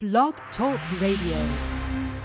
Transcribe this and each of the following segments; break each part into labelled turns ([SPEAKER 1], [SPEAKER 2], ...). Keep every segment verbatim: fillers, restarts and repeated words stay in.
[SPEAKER 1] Blog Talk Radio.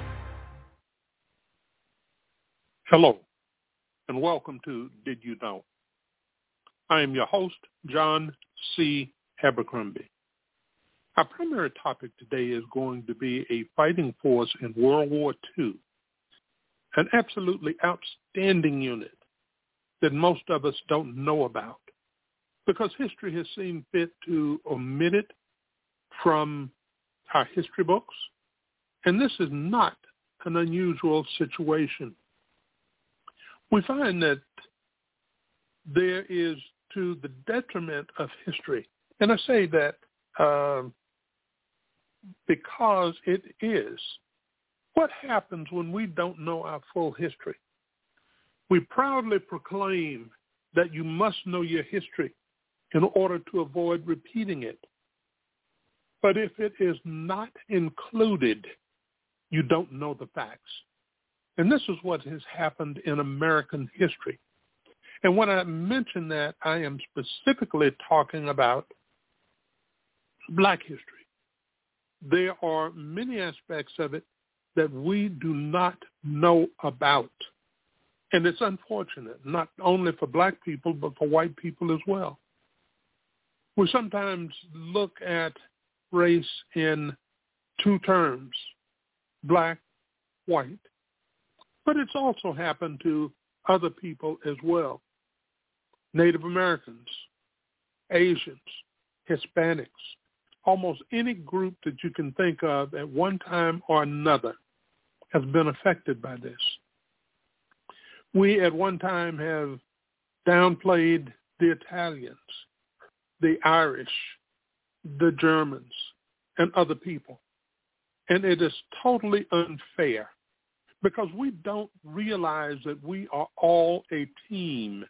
[SPEAKER 2] Hello, and welcome to Did You Know? I am your host, John C. Abercrombie. Our primary topic today is going to be a fighting force in World War Two, an absolutely outstanding unit that most of us don't know about because history has seen fit to omit it from our history books, and this is not an unusual situation. We find that there is, to the detriment of history, and I say that um, because it is, what happens when we don't know our full history? We proudly proclaim that you must know your history in order to avoid repeating it. But if it is not included, you don't know the facts. And this is what has happened in American history. And when I mention that, I am specifically talking about Black history. There are many aspects of it that we do not know about. And it's unfortunate, not only for Black people, but for white people as well. We sometimes look at race in two terms, Black, white. But it's also happened to other people as well. Native Americans, Asians, Hispanics, almost any group that you can think of at one time or another has been affected by this. We at one time have downplayed the Italians, the Irish, the Germans, and other people. And it is totally unfair because we don't realize that we are all a team,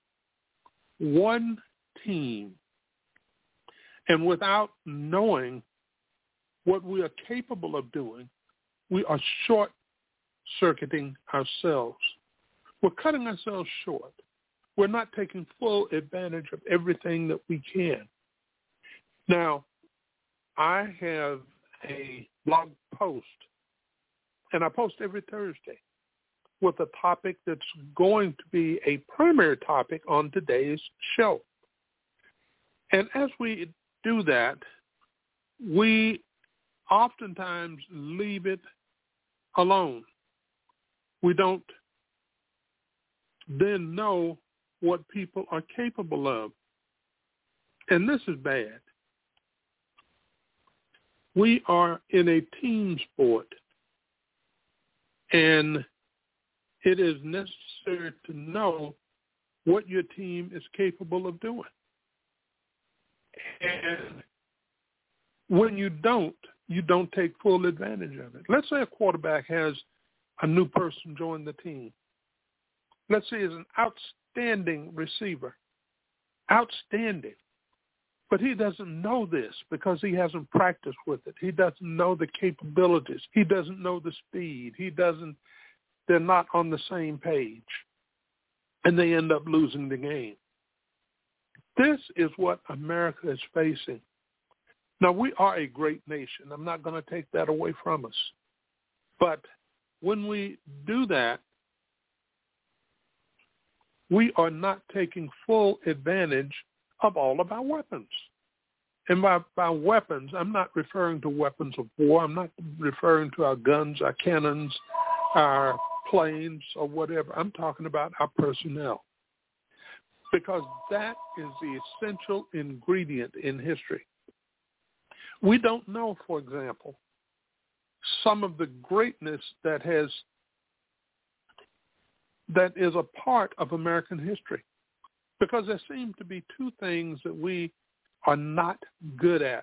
[SPEAKER 2] one team. And without knowing what we are capable of doing, we are short-circuiting ourselves. We're cutting ourselves short. We're not taking full advantage of everything that we can. Now, I have a blog post, and I post every Thursday with a topic that's going to be a primary topic on today's show. And as we do that, we oftentimes leave it alone. We don't then know what people are capable of. And this is bad. We are in a team sport, and it is necessary to know what your team is capable of doing. And when you don't, you don't take full advantage of it. Let's say a quarterback has a new person join the team. Let's say he's an outstanding receiver, outstanding. But he doesn't know this because he hasn't practiced with it. He doesn't know the capabilities. He doesn't know the speed. He doesn't, they're not on the same page. And they end up losing the game. This is what America is facing. Now, we are a great nation. I'm not going to take that away from us. But when we do that, we are not taking full advantage of all of our weapons. And by, by weapons, I'm not referring to weapons of war. I'm not referring to our guns, our cannons, our planes, or whatever. I'm talking about our personnel. Because that is the essential ingredient in history. We don't know, for example, some of the greatness that has that is a part of American history. Because there seem to be two things that we are not good at.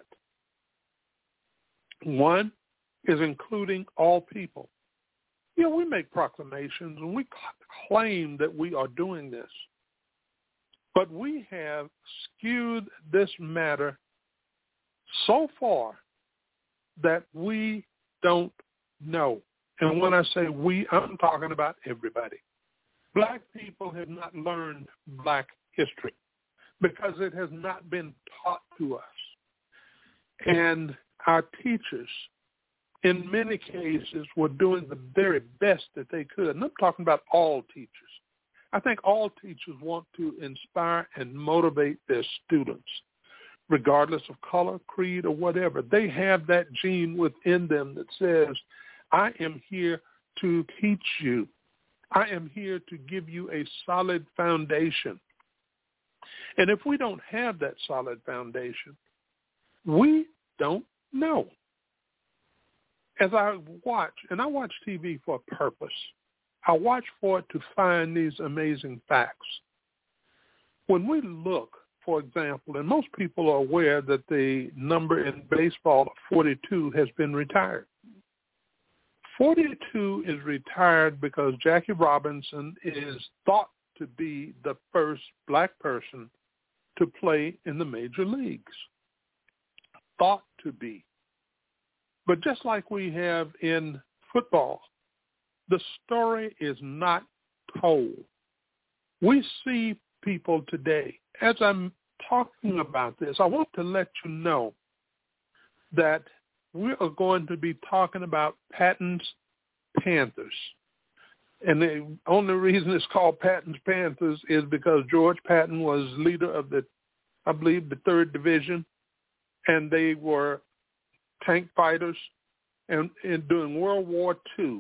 [SPEAKER 2] One is including all people. You know, we make proclamations and we claim that we are doing this. But we have skewed this matter so far that we don't know. And when I say we, I'm talking about everybody. Black people have not learned Black history because it has not been taught to us. And our teachers in many cases, were doing the very best that they could. And I'm talking about all teachers. I think all teachers want to inspire and motivate their students, regardless of color, creed, or whatever. They have that gene within them that says, I am here to teach you. I am here to give you a solid foundation. And if we don't have that solid foundation, we don't know. As I watch, and I watch T V for a purpose, I watch for it to find these amazing facts. When we look, for example, and most people are aware that the number in baseball of forty-two has been retired. forty-two is retired because Jackie Robinson is thought to be the first black person to play in the major leagues. Thought to be. But just like we have in football, the story is not told. We see people today. As I'm talking about this, I want to let you know that we are going to be talking about Patton's Panthers. And the only reason it's called Patton's Panthers is because George Patton was leader of the, I believe, the third division, and they were tank fighters. And, and during World War Two,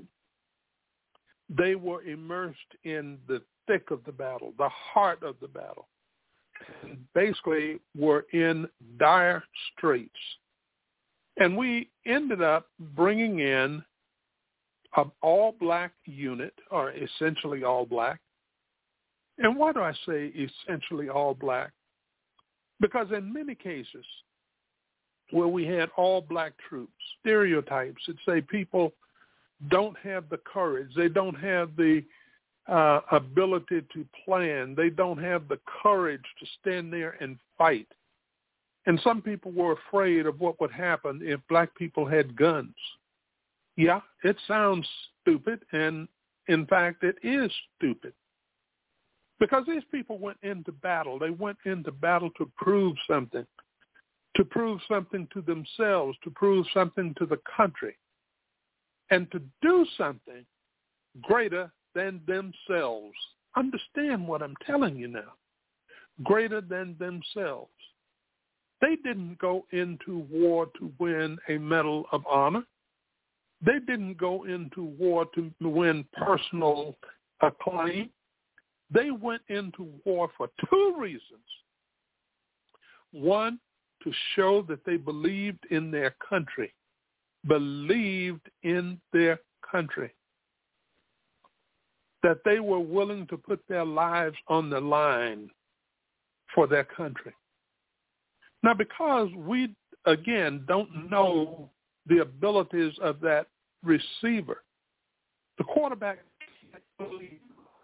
[SPEAKER 2] they were immersed in the thick of the battle, the heart of the battle, and basically were in dire straits. And we ended up bringing in an all-black unit, or essentially all-black. And why do I say essentially all-black? Because in many cases where we had all-black troops, stereotypes that say people don't have the courage, they don't have the uh, ability to plan, they don't have the courage to stand there and fight. And some people were afraid of what would happen if black people had guns. Yeah, it sounds stupid, and in fact, it is stupid. Because these people went into battle. They went into battle to prove something, to prove something to themselves, to prove something to the country, and to do something greater than themselves. Understand what I'm telling you now. Greater than themselves. They didn't go into war to win a Medal of Honor. They didn't go into war to win personal acclaim. They went into war for two reasons. One, to show that they believed in their country, believed in their country, that they were willing to put their lives on the line for their country. Now, because we, again, don't know the abilities of that receiver, the quarterback can't believe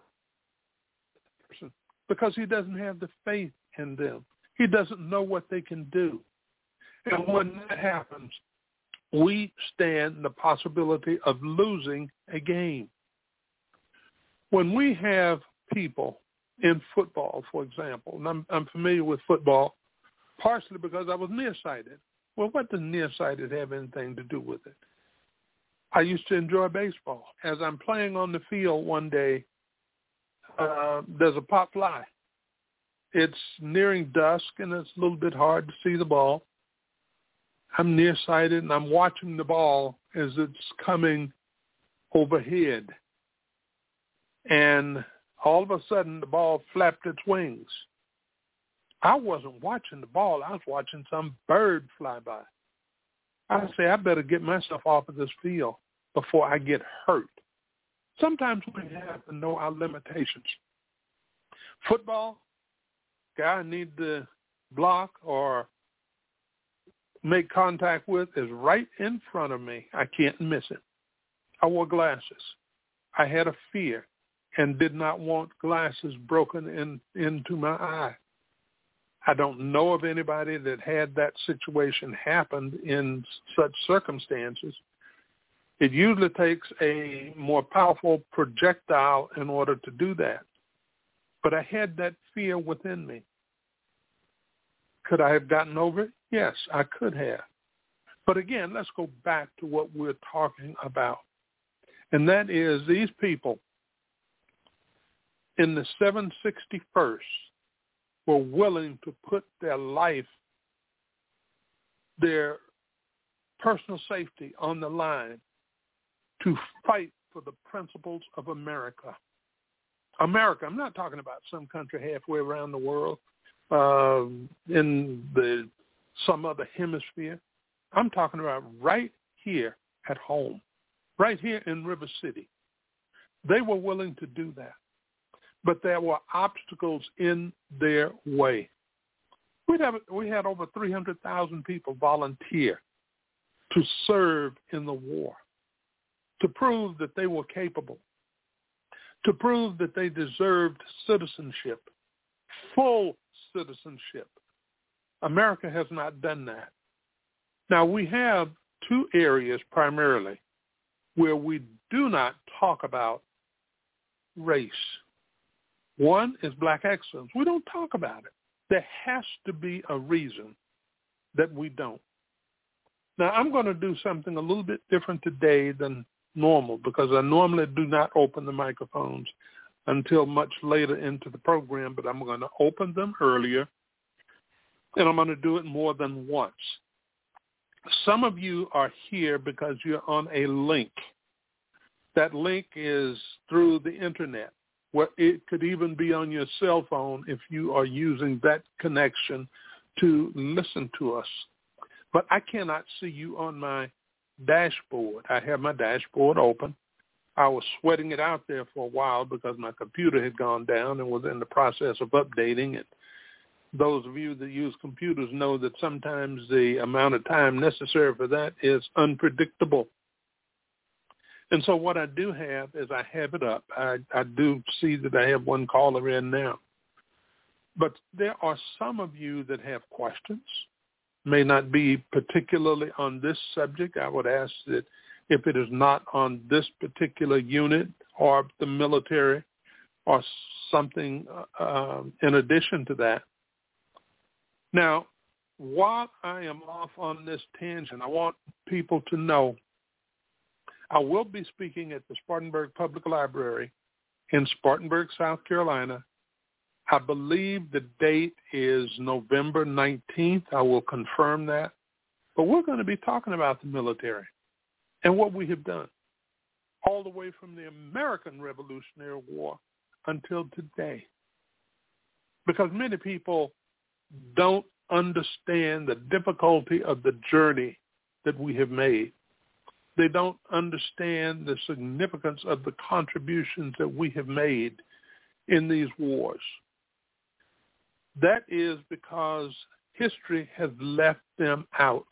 [SPEAKER 2] because he doesn't have the faith in them. He doesn't know what they can do. And when that happens, we stand the possibility of losing a game. When we have people in football, for example, and I'm, I'm familiar with football, partially because I was nearsighted. Well, what does nearsighted have anything to do with it? I used to enjoy baseball. As I'm playing on the field one day, uh, there's a pop fly. It's nearing dusk, and it's a little bit hard to see the ball. I'm nearsighted, and I'm watching the ball as it's coming overhead. And all of a sudden, the ball flapped its wings. I wasn't watching the ball. I was watching some bird fly by. I say, I better get myself off of this field before I get hurt. Sometimes we have to know our limitations. Football, guy I need to block or make contact with is right in front of me. I can't miss it. I wore glasses. I had a fear and did not want glasses broken in, into my eye. I don't know of anybody that had that situation happen in such circumstances. It usually takes a more powerful projectile in order to do that. But I had that fear within me. Could I have gotten over it? Yes, I could have. But again, let's go back to what we're talking about. And that is these people in the seven sixty-first were willing to put their life, their personal safety on the line to fight for the principles of America. America, I'm not talking about some country halfway around the world, uh, in the some other hemisphere. I'm talking about right here at home, right here in River City. They were willing to do that, but there were obstacles in their way. We'd have, we had over three hundred thousand people volunteer to serve in the war, to prove that they were capable, to prove that they deserved citizenship, full citizenship. America has not done that. Now, we have two areas primarily where we do not talk about race. One is black excellence. We don't talk about it. There has to be a reason that we don't. Now, I'm going to do something a little bit different today than normal because I normally do not open the microphones until much later into the program, but I'm going to open them earlier, and I'm going to do it more than once. Some of you are here because you're on a link. That link is through the internet, where it could even be on your cell phone if you are using that connection to listen to us. But I cannot see you on my dashboard. I have my dashboard open. I was sweating it out there for a while because my computer had gone down and was in the process of updating it. Those of you that use computers know that sometimes the amount of time necessary for that is unpredictable. And so what I do have is I have it up. I, I do see that I have one caller in now. But there are some of you that have questions, may not be particularly on this subject. I would ask that if it is not on this particular unit or the military or something uh, in addition to that. Now, while I am off on this tangent, I want people to know I will be speaking at the Spartanburg Public Library in Spartanburg, South Carolina. I believe the date is November nineteenth. I will confirm that. But we're going to be talking about the military and what we have done all the way from the American Revolutionary War until today. Because many people don't understand the difficulty of the journey that we have made. They don't understand the significance of the contributions that we have made in these wars. That is because history has left them out.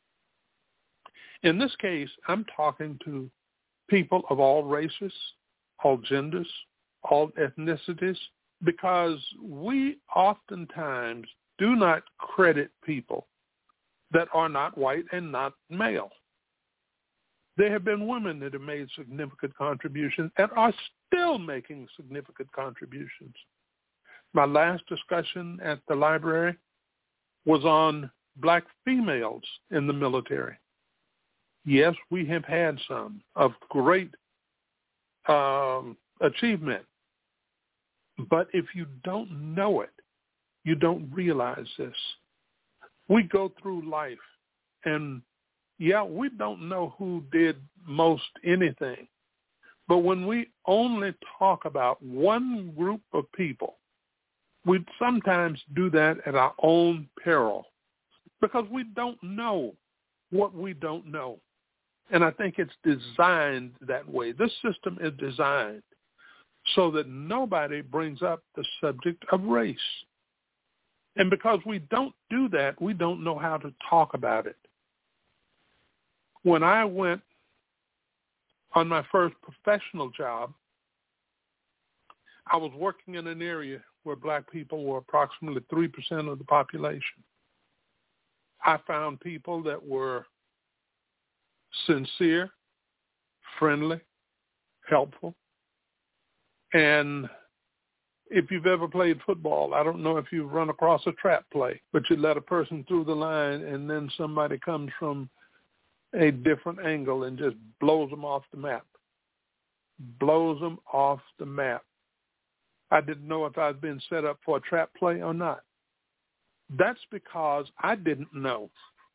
[SPEAKER 2] In this case, I'm talking to people of all races, all genders, all ethnicities, because we oftentimes do not credit people that are not white and not male. There have been women that have made significant contributions and are still making significant contributions. My last discussion at the library was on black females in the military. Yes, we have had some of great um, achievement. But if you don't know it, you don't realize this. We go through life, and, yeah, we don't know who did most anything. But when we only talk about one group of people, we sometimes do that at our own peril because we don't know what we don't know. And I think it's designed that way. This system is designed so that nobody brings up the subject of race. And because we don't do that, we don't know how to talk about it. When I went on my first professional job, I was working in an area where black people were approximately three percent of the population. I found people that were sincere, friendly, helpful. And if you've ever played football, I don't know if you've run across a trap play, but you let a person through the line and then somebody comes from a different angle and just blows them off the map. Blows them off the map. I didn't know if I'd been set up for a trap play or not. That's because I didn't know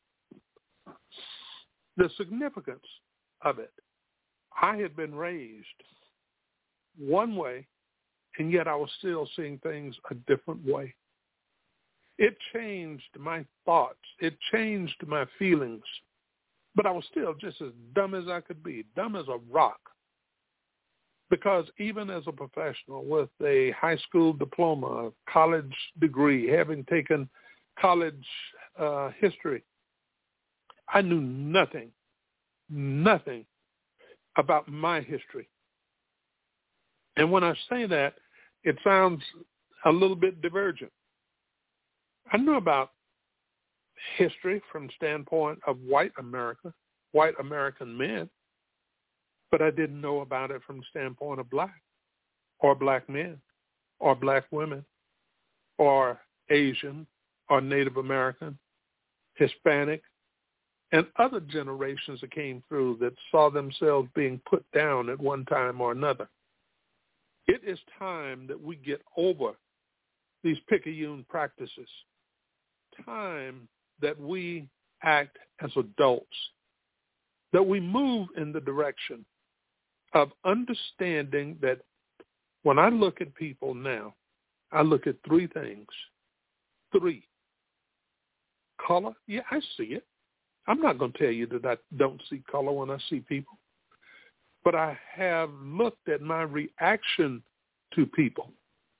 [SPEAKER 2] the significance of it. I had been raised one way, and yet I was still seeing things a different way. It changed my thoughts. It changed my feelings. But I was still just as dumb as I could be, dumb as a rock. Because even as a professional with a high school diploma, a college degree, having taken college uh, history, I knew nothing, nothing about my history. And when I say that, it sounds a little bit divergent. I knew about history from the standpoint of white America, white American men, but I didn't know about it from the standpoint of black or black men or black women or Asian or Native American, Hispanic, and other generations that came through that saw themselves being put down at one time or another. It is time that we get over these picayune practices. Time that we act as adults, that we move in the direction of understanding that when I look at people now, I look at three things. Three. Color, yeah, I see it. I'm not going to tell you that I don't see color when I see people. But I have looked at my reaction to people.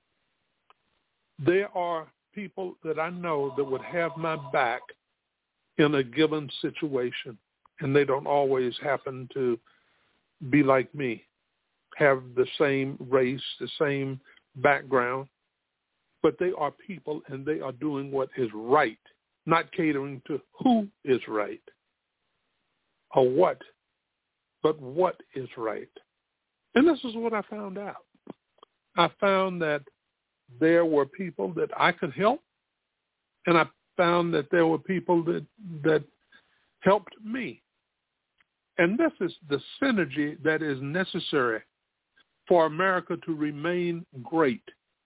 [SPEAKER 2] There are people that I know that would have my back in a given situation, and they don't always happen to be like me, have the same race, the same background, but they are people and they are doing what is right, not catering to who is right or what, but what is right. And this is what I found out. I found that there were people that I could help, and I found that there were people that that helped me. And this is the synergy that is necessary for America to remain great.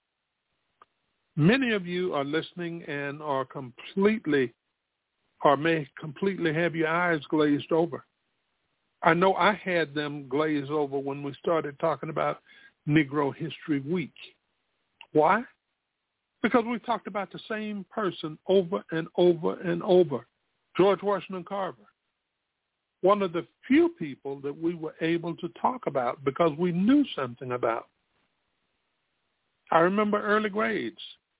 [SPEAKER 2] Many of you are listening and are completely, or may completely have your eyes glazed over. I know I had them glazed over when we started talking about Negro History Week. Why? Because we talked about the same person over and over and over, George Washington Carver. One of the few people that we were able to talk about because we knew something about. I remember early grades,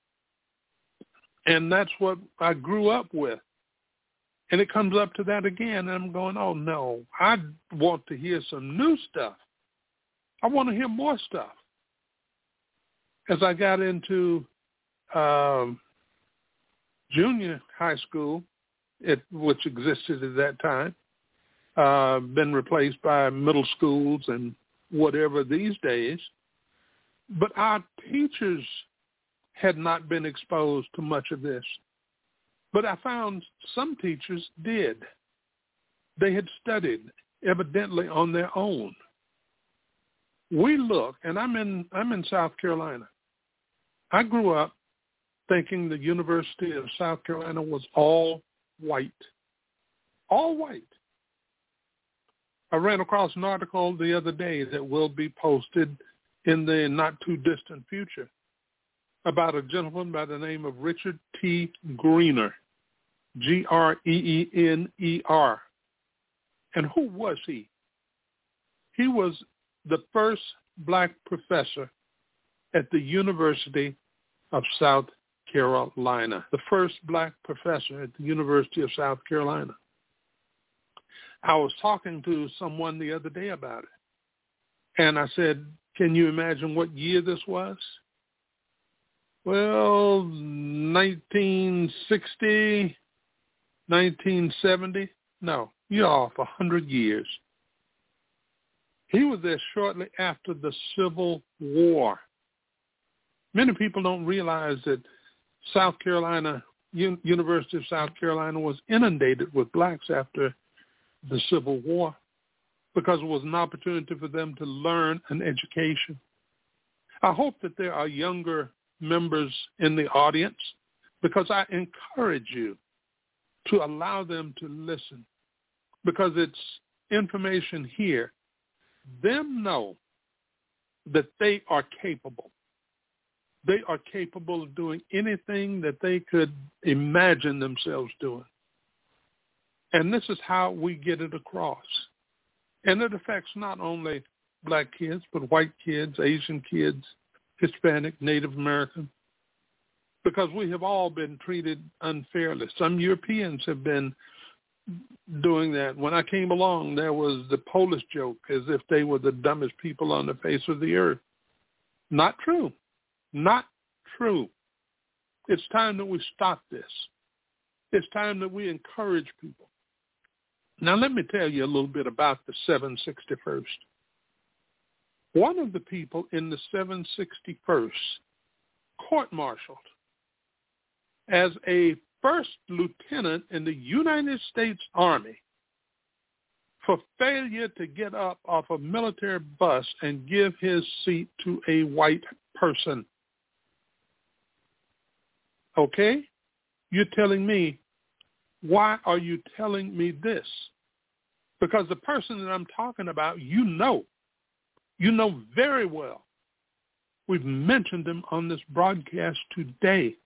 [SPEAKER 2] and that's what I grew up with. And it comes up to that again, and I'm going, oh, no, I want to hear some new stuff. I want to hear more stuff. As I got into um, junior high school, it, which existed at that time, uh, been replaced by middle schools and whatever these days, but our teachers had not been exposed to much of this. But I found some teachers did. They had studied, evidently on their own. We look, and I'm in I'm in South Carolina. I grew up thinking the University of South Carolina was all white. All white. I ran across an article the other day that will be posted in the not-too-distant future about a gentleman by the name of Richard T. Greener, G R E E N E R. And who was he? He was the first black professor at the University of South Carolina, the first black professor at the University of South Carolina. I was talking to someone the other day about it, and I said, can you imagine what year this was? Well, nineteen sixty, nineteen seventy? No, you're off one hundred years. He was there shortly after the Civil War. Many people don't realize that South Carolina, U- University of South Carolina was inundated with blacks after the Civil War because it was an opportunity for them to learn an education. I hope that there are younger members in the audience because I encourage you to allow them to listen because it's information here. Them know that they are capable. They are capable of doing anything that they could imagine themselves doing. And this is how we get it across. And it affects not only black kids, but white kids, Asian kids, Hispanic, Native American, because we have all been treated unfairly. Some Europeans have been doing that. When I came along, there was the Polish joke as if they were the dumbest people on the face of the earth. Not true. Not true. It's time that we stop this. It's time that we encourage people. Now, let me tell you a little bit about the seven sixty-first. One of the people in the seven sixty-first court-martialed as a first lieutenant in the United States Army for failure to get up off a military bus and give his seat to a white person. Okay? You're telling me, why are you telling me this? Because the person that I'm talking about, you know. You know very well. We've mentioned him on this broadcast today.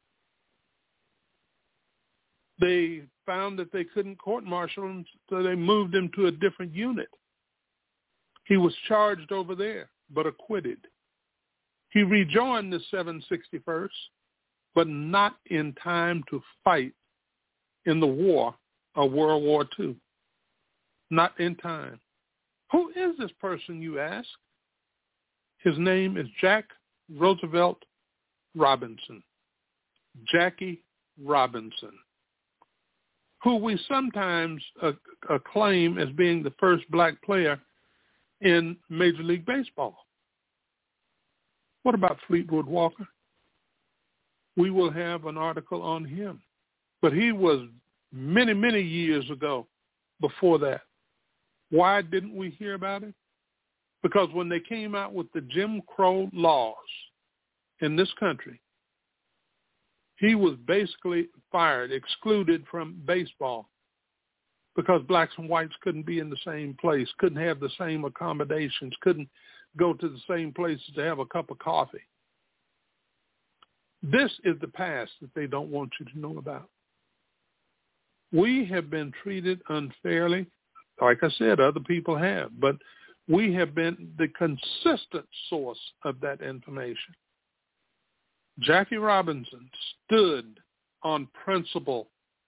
[SPEAKER 2] They found that they couldn't court-martial him, so they moved him to a different unit. He was charged over there, but acquitted. He rejoined the seven sixty-first, but not in time to fight in the war of World War Two. Not in time. Who is this person, you ask? His name is Jack Roosevelt Robinson. Jackie Robinson, who we sometimes uh, acclaim as being the first black player in Major League Baseball. What about Fleetwood Walker? We will have an article on him. But he was many, many years ago before that. Why didn't we hear about it? Because when they came out with the Jim Crow laws in this country, he was basically fired, excluded from baseball because blacks and whites couldn't be in the same place, couldn't have the same accommodations, couldn't go to the same places to have a cup of coffee. This is the past that they don't want you to know about. We have been treated unfairly. Like I said, other people have, but we have been the consistent source of that information. Jackie Robinson stood on principle.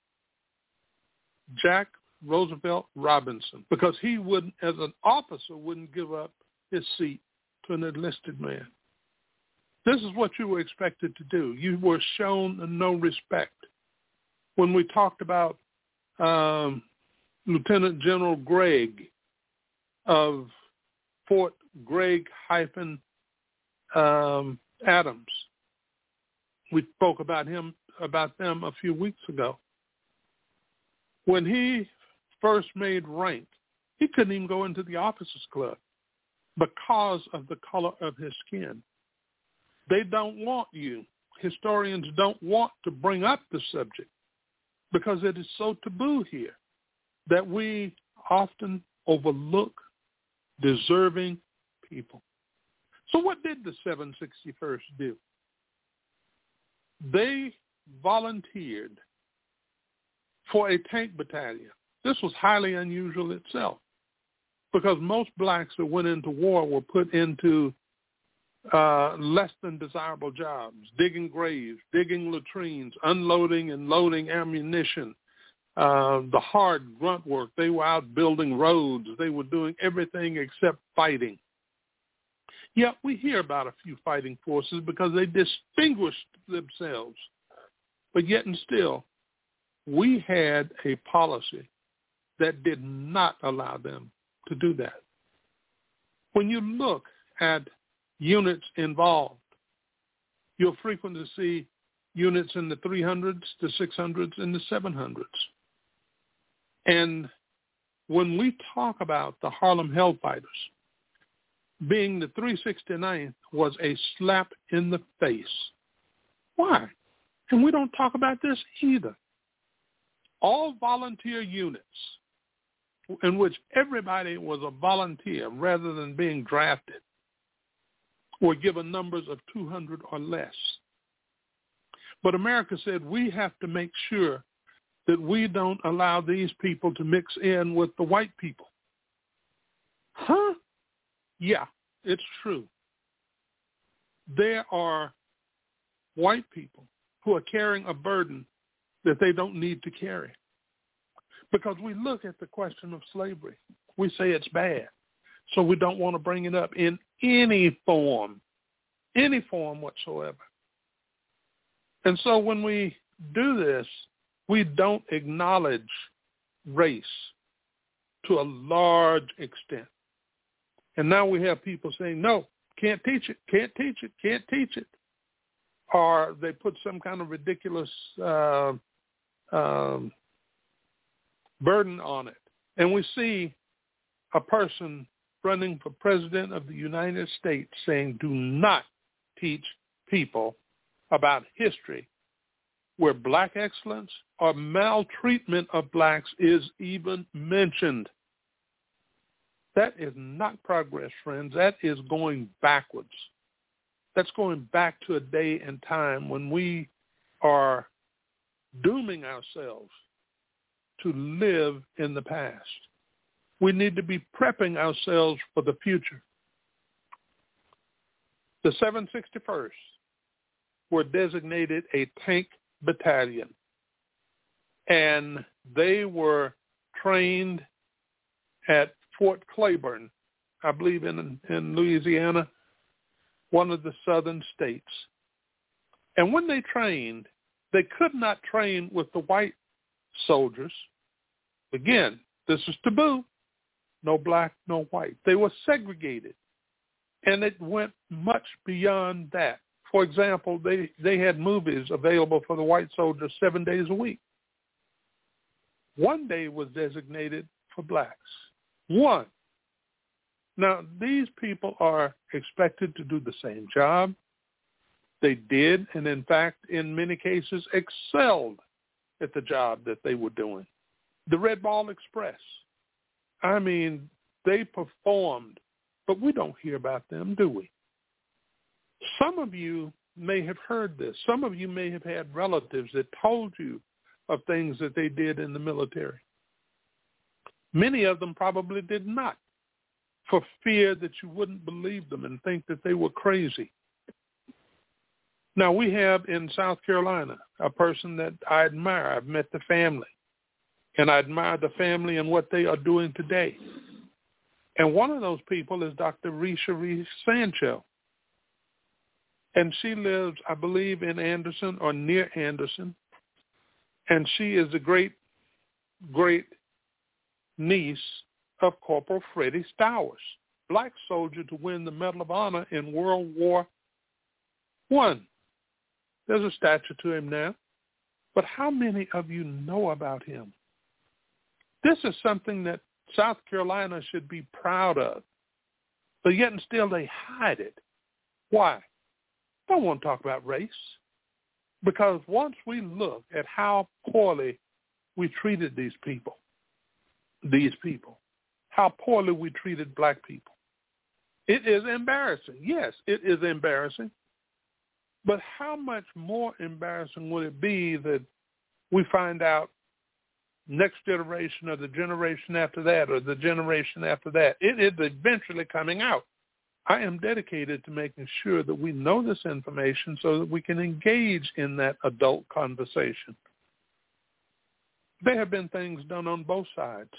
[SPEAKER 2] Jack Roosevelt Robinson, because he wouldn't, as an officer, wouldn't give up his seat to an enlisted man. This is what you were expected to do. You were shown no respect. When we talked about um, Lieutenant General Gregg of Fort Gregg hyphen um, Adams, we spoke about him, about them a few weeks ago. When he first made rank, he couldn't even go into the officers' club because of the color of his skin. They don't want you, historians don't want to bring up the subject because it is so taboo here that we often overlook deserving people. So what did the seven sixty-first do? They volunteered for a tank battalion. This was highly unusual itself because most blacks that went into war were put into uh, less than desirable jobs, digging graves, digging latrines, unloading and loading ammunition, uh, the hard grunt work. They were out building roads. They were doing everything except fighting. Yeah, we hear about a few fighting forces because they distinguished themselves. But yet and still, we had a policy that did not allow them to do that. When you look at units involved, you'll frequently see units in the three hundreds, the six hundreds, and the seven hundreds. And when we talk about the Harlem Hellfighters being the three hundred sixty-ninth was a slap in the face. Why? And we don't talk about this either. All volunteer units in which everybody was a volunteer rather than being drafted were given numbers of two hundred or less. But America said we have to make sure that we don't allow these people to mix in with the white people. Huh? Yeah, it's true. There are white people who are carrying a burden that they don't need to carry. Because we look at the question of slavery. We say it's bad. So we don't want to bring it up in any form, any form whatsoever. And so when we do this, we don't acknowledge race to a large extent. And now we have people saying, no, can't teach it, can't teach it, can't teach it. Or they put some kind of ridiculous uh, um, burden on it. And we see a person running for president of the United States saying, do not teach people about history where black excellence or maltreatment of blacks is even mentioned. That is not progress, friends. That is going backwards. That's going back to a day and time when we are dooming ourselves to live in the past. We need to be prepping ourselves for the future. The seven sixty-first were designated a tank battalion, and they were trained at Fort Claiborne, I believe in, in Louisiana, one of the southern states. And when they trained, they could not train with the white soldiers. Again, this is taboo. No black, no white. They were segregated. And it went much beyond that. For example, they, they had movies available for the white soldiers seven days a week. One day was designated for blacks. One. Now, these people are expected to do the same job. They did, and in fact, in many cases, excelled at the job that they were doing. The Red Ball Express. I mean, they performed, but we don't hear about them, do we? Some of you may have heard this. Some of you may have had relatives that told you of things that they did in the military. Many of them probably did not, for fear that you wouldn't believe them and think that they were crazy. Now, we have in South Carolina a person that I admire. I've met the family, and I admire the family and what they are doing today. And one of those people is Doctor Risha Reese Sancho. And she lives, I believe, in Anderson or near Anderson. And she is the great, great niece of Corporal Freddie Stowers, black soldier to win the Medal of Honor in World War One. There's a statue to him now. But how many of you know about him? This is something that South Carolina should be proud of. But yet and still they hide it. Why? Don't want to talk about race. Because once we look at how poorly we treated these people, these people, how poorly we treated black people, it is embarrassing. Yes, it is embarrassing. But how much more embarrassing would it be that we find out next generation or the generation after that or the generation after that? It is eventually coming out. I am dedicated to making sure that we know this information so that we can engage in that adult conversation. There have been things done on both sides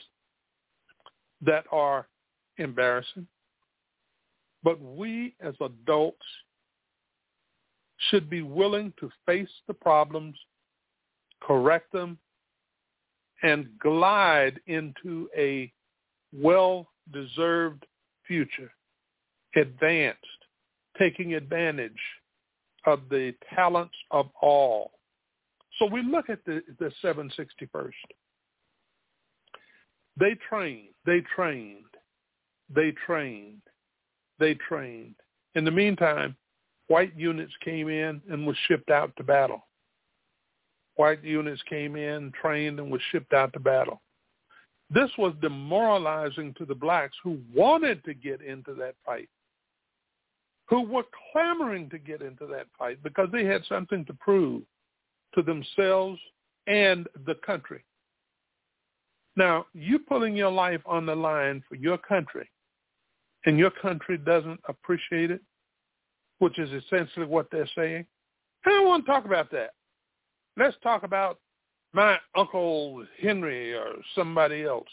[SPEAKER 2] that are embarrassing, but we as adults should be willing to face the problems, correct them, and glide into a well-deserved future, advanced, taking advantage of the talents of all. So we look at the, the seven sixty-first. They trained, they trained, they trained, they trained. In the meantime, white units came in and were shipped out to battle. White units came in, trained, and were shipped out to battle. This was demoralizing to the blacks who wanted to get into that fight, who were clamoring to get into that fight because they had something to prove to themselves and the country. Now, you putting your life on the line for your country, and your country doesn't appreciate it, which is essentially what they're saying. I don't want to talk about that. Let's talk about my Uncle Henry or somebody else.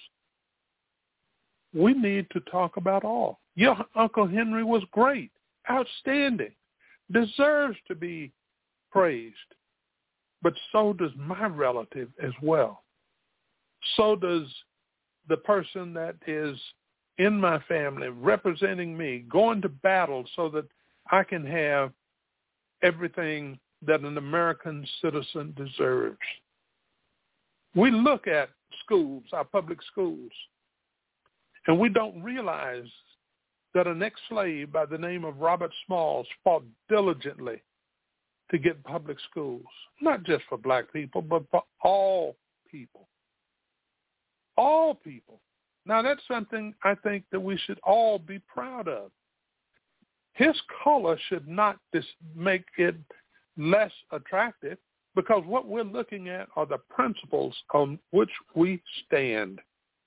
[SPEAKER 2] We need to talk about all. Your Uncle Henry was great, outstanding, deserves to be praised. But so does my relative as well. So does the person that is in my family, representing me, going to battle so that I can have everything that an American citizen deserves. We look at schools, our public schools, and we don't realize that an ex-slave by the name of Robert Smalls fought diligently to get public schools, not just for black people, but for all people. All people. Now, that's something I think that we should all be proud of. His color should not dis- make it less attractive, because what we're looking at are the principles on which we stand.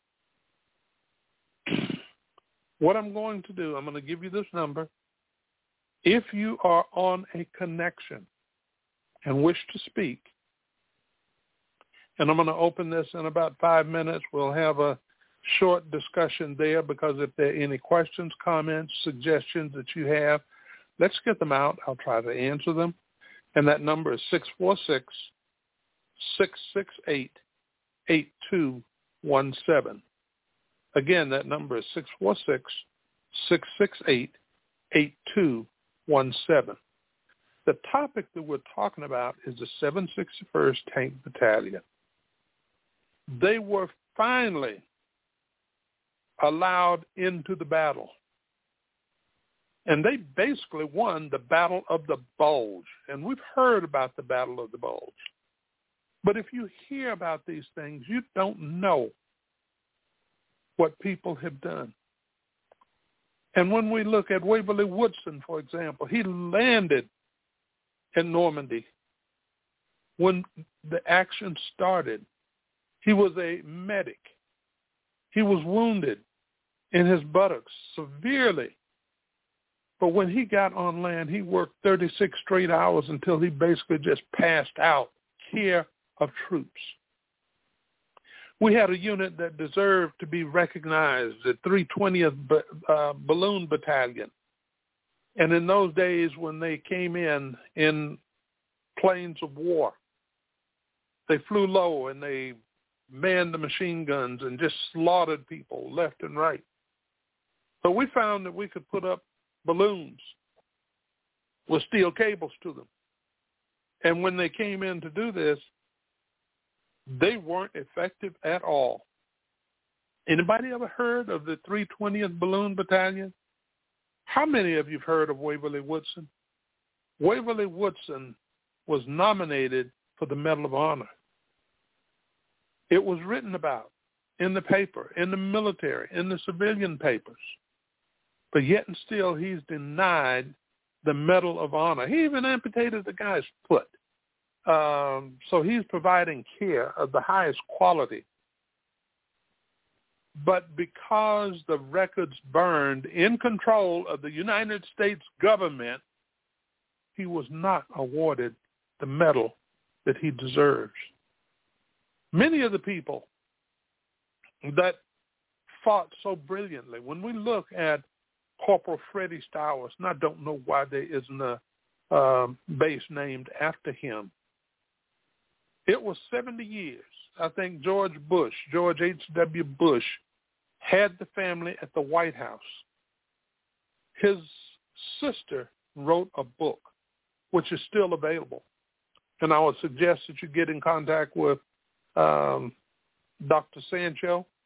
[SPEAKER 2] What I'm going to do, I'm going to give you this number. If you are on a connection and wish to speak, and I'm going to open this in about five minutes. We'll have a short discussion there, because if there are any questions, comments, suggestions that you have, let's get them out. I'll try to answer them. And that number is six four six, six six eight, eight two one seven. Again, that number is six four six, six six eight, eight two one seven. The topic that we're talking about is the seven sixty-first Tank Battalion. They were finally allowed into the battle. And they basically won the Battle of the Bulge. And we've heard about the Battle of the Bulge. But if you hear about these things, you don't know what people have done. And when we look at Waverly Woodson, for example, he landed in Normandy when the action started. He was a medic. He was wounded in his buttocks severely. But when he got on land, he worked thirty-six straight hours until he basically just passed out, care of troops. We had a unit that deserved to be recognized, the three twentieth uh, Balloon Battalion. And in those days when they came in, in planes of war, they flew low and they manned the machine guns and just slaughtered people left and right. So we found that we could put up balloons with steel cables to them. And when they came in to do this, they weren't effective at all. Anybody ever heard of the three twentieth Balloon Battalion? How many of you have heard of Waverly Woodson? Waverly Woodson was nominated for the Medal of Honor. It was written about in the paper, in the military, in the civilian papers. But yet and still, he's denied the Medal of Honor. He even amputated the guy's foot. Um, so he's providing care of the highest quality. But because the records burned in control of the United States government, he was not awarded the medal that he deserves. Many of the people that fought so brilliantly, when we look at Corporal Freddie Stowers, and I don't know why there isn't a um, base named after him. It was seventy years. I think George Bush, George H W Bush, had the family at the White House. His sister wrote a book, which is still available. And I would suggest that you get in contact with um, Doctor Sancho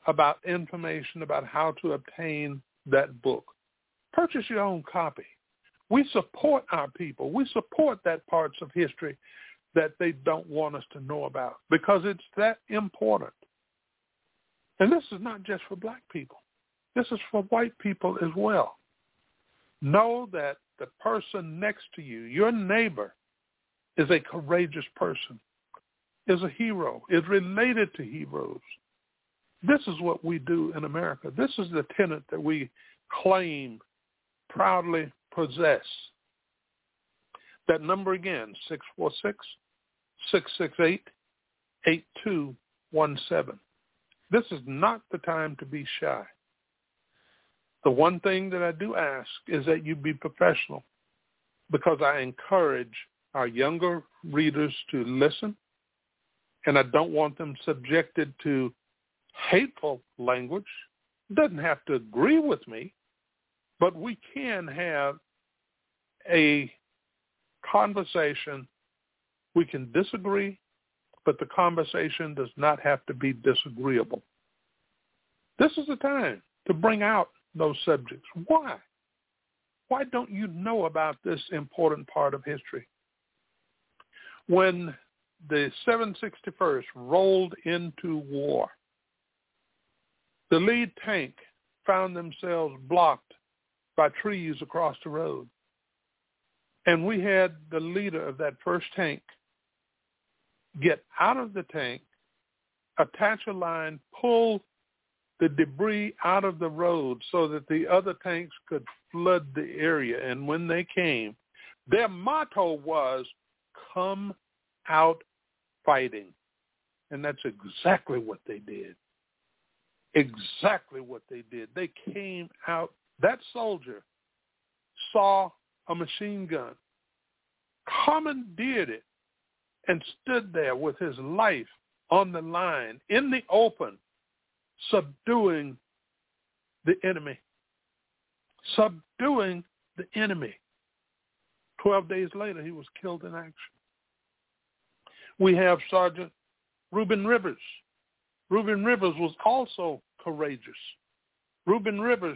[SPEAKER 2] about information about how to obtain that book. Purchase your own copy. We support our people. We support that parts of history that they don't want us to know about because it's that important. And this is not just for black people. This is for white people as well. Know that the person next to you, your neighbor, is a courageous person, is a hero, is related to heroes. This is what we do in America. This is the tenet that we claim, proudly possess. That number again, six four six, six six eight, eight two one seven. This is not the time to be shy. The one thing that I do ask is that you be professional, because I encourage our younger readers to listen, and I don't want them subjected to hateful language. It doesn't have to agree with me, but we can have a conversation. We can disagree, but the conversation does not have to be disagreeable. This is the time to bring out those subjects. Why? Why don't you know about this important part of history? When the seven sixty-first rolled into war, the lead tank found themselves blocked by trees across the road. And we had the leader of that first tank get out of the tank, attach a line, pull the debris out of the road so that the other tanks could flood the area. And when they came, their motto was, "Come out fighting." And that's exactly what they did. Exactly what they did. They came out. That soldier saw a machine gun, commandeered it, and stood there with his life on the line in the open, subduing the enemy. Subduing the enemy. Twelve days later, he was killed in action. We have Sergeant Reuben Rivers. Reuben Rivers was also courageous. Reuben Rivers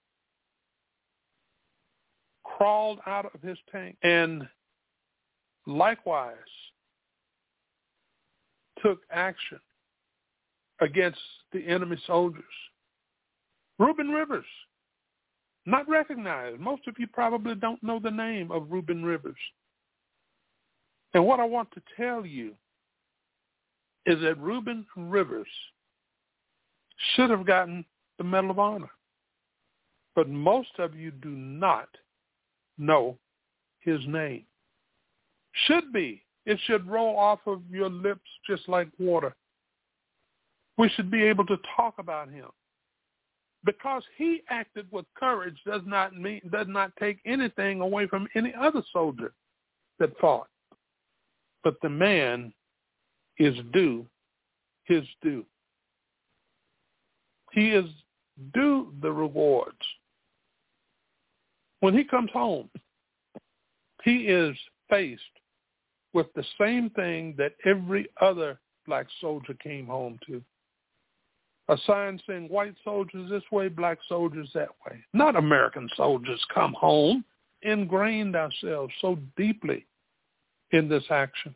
[SPEAKER 2] crawled out of his tank and likewise took action against the enemy soldiers. Reuben Rivers, not recognized. Most of you probably don't know the name of Reuben Rivers. And what I want to tell you is that Reuben Rivers should have gotten the Medal of Honor. But most of you do not know his name. Should be. It should roll off of your lips just like water. We should be able to talk about him. Because he acted with courage does not mean does not take anything away from any other soldier that fought. But the man is due his due. He is due the rewards. When he comes home, he is faced with the same thing that every other black soldier came home to. A sign saying white soldiers this way, black soldiers that way. Not American soldiers come home. Ingrained ourselves so deeply in this action.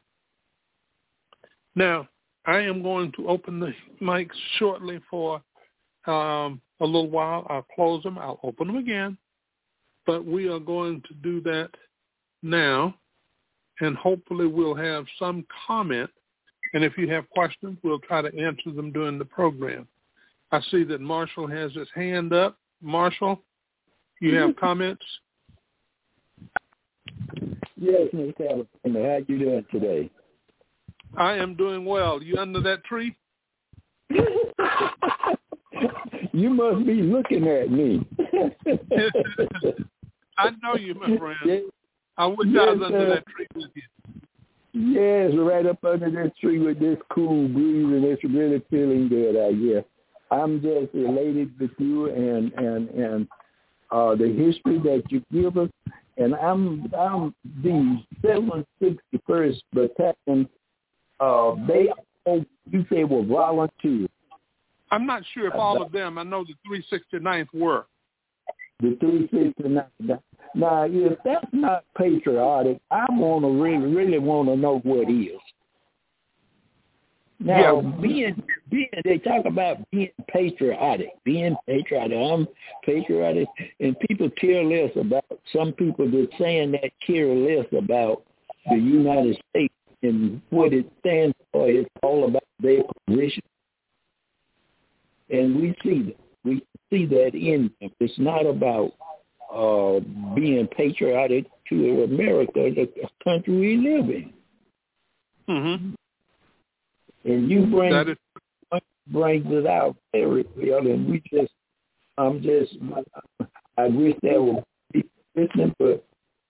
[SPEAKER 2] Now, I am going to open the mics shortly for um, a little while. I'll close them. I'll open them again. But we are going to do that now, and hopefully we'll have some comment. And if you have questions, we'll try to answer them during the program. I see that Marshall has his hand up. Marshall, you have comments?
[SPEAKER 3] Yes, Mister Alabama. How you doing today?
[SPEAKER 2] I am doing well. You under that tree?
[SPEAKER 3] You must be looking at me.
[SPEAKER 2] I know you, my friend. Yes. I wish
[SPEAKER 3] yes,
[SPEAKER 2] I was under
[SPEAKER 3] uh,
[SPEAKER 2] that tree with you.
[SPEAKER 3] Yes, right up under this tree with this cool breeze, and it's really feeling good out here. I'm just elated with you and and and uh, the history that you give us. And I'm I'm the seven sixty-first Battalion. Uh, they, you say, were volunteers.
[SPEAKER 2] I'm not sure if all of them. I know the three hundred sixty-ninth were.
[SPEAKER 3] The three hundred sixty-ninth. Now, if that's not patriotic, I want to really, really want to know what is. Now, yeah. being, being, they talk about being patriotic, being patriotic. I'm patriotic, and people care less about, some people that saying that care less about the United States and what it stands for. It's all about their position. And we see that. We see that in them. It's not about uh, being patriotic to America, the country we live in.
[SPEAKER 2] Mm-hmm.
[SPEAKER 3] And you bring that is- brings it out very well, and we just, I'm just, I wish there would be listening, but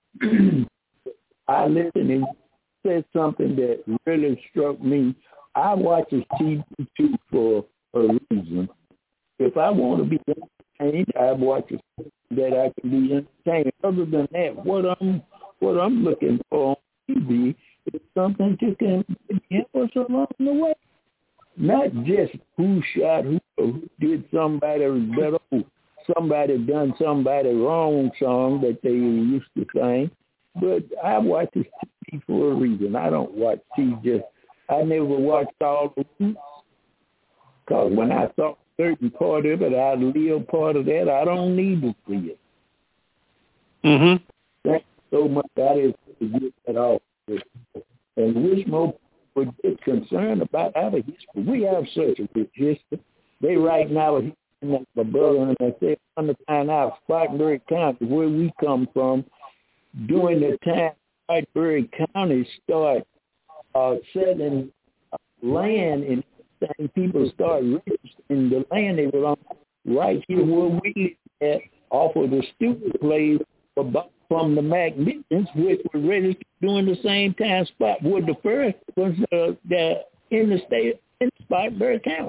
[SPEAKER 3] I listened and said something that really struck me. I watch this T V too for a reason. If I want to be entertained, I watch it that I can be entertained. Other than that, what I'm what I'm looking for on T V is something to can help us along the way. Not just who shot who, or who did somebody better, somebody done somebody wrong song that they used to sing. But I watch this T V for a reason. I don't watch T V just. I never watched all the hoops because when I saw certain part of it, I live part of that. I don't need to see it.
[SPEAKER 2] Mm-hmm.
[SPEAKER 3] Thanks so much. That is to get that off. And wish more people would get concerned about our history. We have such a rich history. They right now, my brother and I said, on the time out, Spartanburg County, where we come from, during the time Spartanburg County started uh, selling uh, land and and people started registering the land they were on right here where we live at off of the stupid place from the Magnificence, which were registered during the same time spot where the first was uh, the, in the state in Spartanburg County.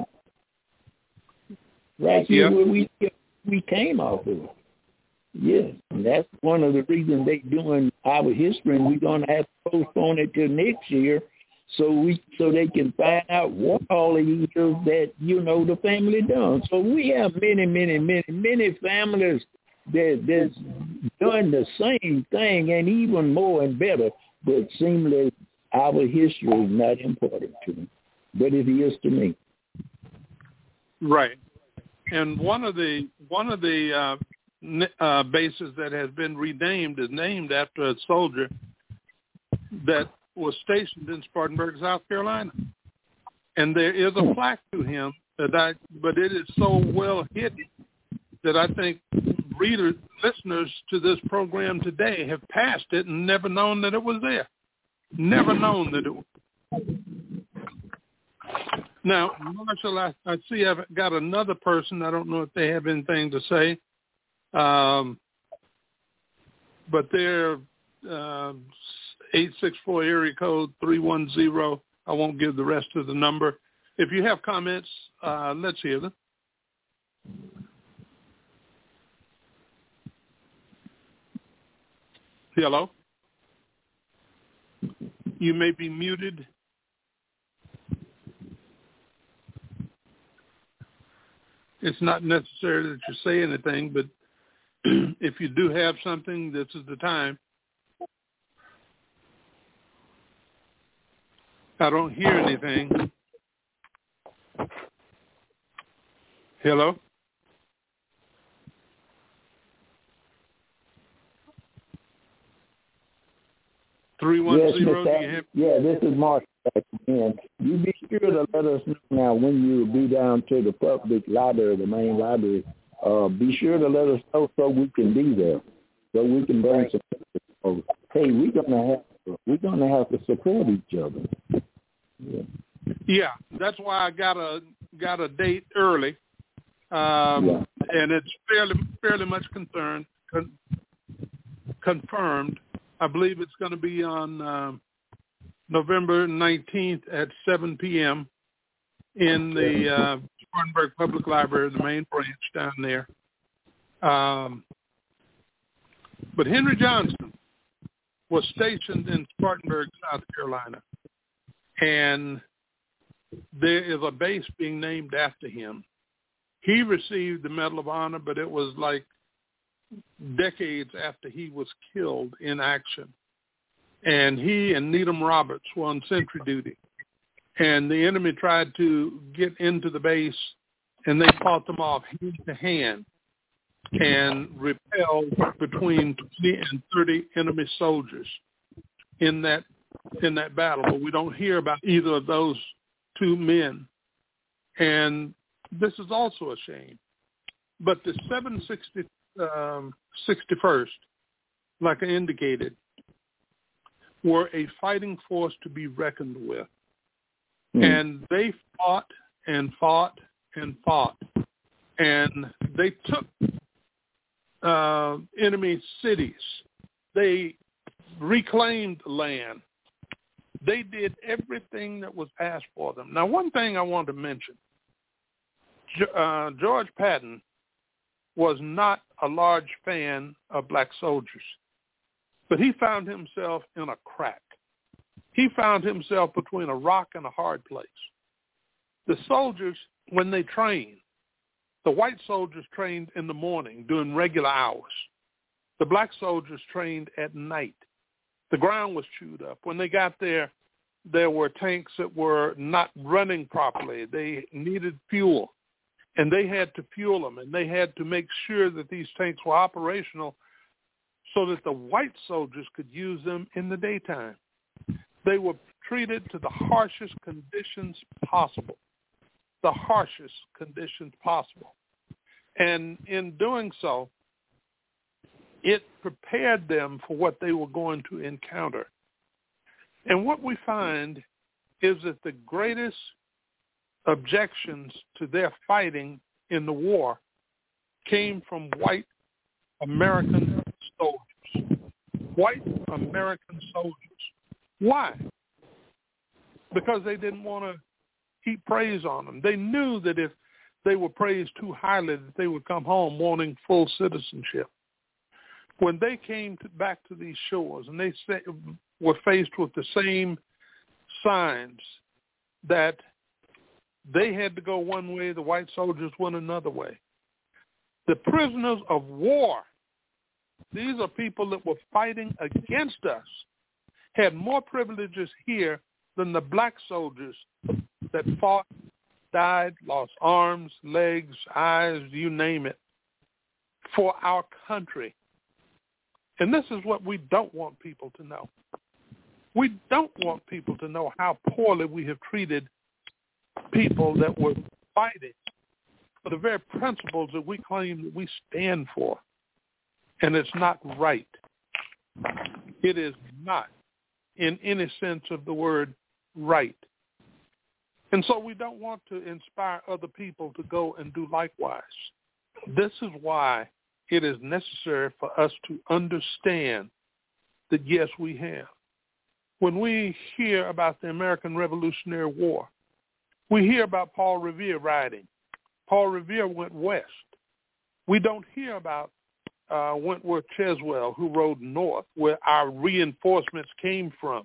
[SPEAKER 3] Right here
[SPEAKER 2] yeah.
[SPEAKER 3] where we we came off of. Yes, and that's one of the reasons they doing our history, and we're gonna have to postpone it till next year. So we, so they can find out what all the years that, you know, the family done. So we have many, many, many, many families that that's done the same thing and even more and better, but seemingly our history is not important to them, but it is to me.
[SPEAKER 2] Right, and one of the one of the uh, uh, bases that has been renamed is named after a soldier that was stationed in Spartanburg, South Carolina. And there is a plaque to him, that I, but it is so well hidden that I think readers, listeners to this program today have passed it and never known that it was there. Never known that it was. Now, Marshall, I, I see I've got another person. I don't know if they have anything to say. Um, but they're... Uh, eight six four area code three one zero. I won't give the rest of the number. If you have comments, uh, let's hear them. Hello? You may be muted. It's not necessary that you say anything, but if you do have something, this is the time. I don't hear anything. Hello? three one zero,
[SPEAKER 3] yes,
[SPEAKER 2] do you have...
[SPEAKER 3] Yeah, this is Mark again. You be sure to let us know now when you be down to the public library, the main library. Uh, be sure to let us know so we can be there, so we can bring some people. Hey, we're gonna have to, we're gonna have to support each other. Yeah.
[SPEAKER 2] Yeah, that's why I got a got a date early, um, yeah. and it's fairly fairly much concerned con, confirmed. I believe it's going to be on um, November nineteenth at seven p.m. in the uh, Spartanburg Public Library, the main branch down there. Um, but Henry Johnson was stationed in Spartanburg, South Carolina, and there is a base being named after him. He received the Medal of Honor, but it was like decades after he was killed in action. And he and Needham Roberts were on sentry duty. And the enemy tried to get into the base, and they fought them off hand to hand and repelled between twenty and thirty enemy soldiers in that in that battle. But we don't hear about either of those two men. And this is also a shame. But the seven sixty-first, like I indicated, were a fighting force to be reckoned with. Mm. And they fought and fought and fought. And they took uh, enemy cities. They reclaimed land. They did everything that was asked for them. Now, one thing I want to mention, uh, George Patton was not a large fan of black soldiers, but he found himself in a crack. He found himself between a rock and a hard place. The soldiers, when they trained, the white soldiers trained in the morning doing regular hours. The black soldiers trained at night. The ground was chewed up. When they got there, there were tanks that were not running properly. They needed fuel, and they had to fuel them, and they had to make sure that these tanks were operational so that the white soldiers could use them in the daytime. They were treated to the harshest conditions possible, the harshest conditions possible. And in doing so, it prepared them for what they were going to encounter. And what we find is that the greatest objections to their fighting in the war came from white American soldiers. White American soldiers. Why? Because they didn't want to heap praise on them. They knew that if they were praised too highly, that they would come home wanting full citizenship. When they came to, back to these shores and they say, were faced with the same signs that they had to go one way, the white soldiers went another way. The prisoners of war, these are people that were fighting against us, had more privileges here than the black soldiers that fought, died, lost arms, legs, eyes, you name it, for our country. And this is what we don't want people to know. We don't want people to know how poorly we have treated people that were fighting for the very principles that we claim that we stand for. And it's not right. It is not, in any sense of the word, right. And so we don't want to inspire other people to go and do likewise. This is why it is necessary for us to understand that, yes, we have. When we hear about the American Revolutionary War, we hear about Paul Revere riding. Paul Revere went west. We don't hear about uh, Wentworth Cheswell, who rode north, where our reinforcements came from.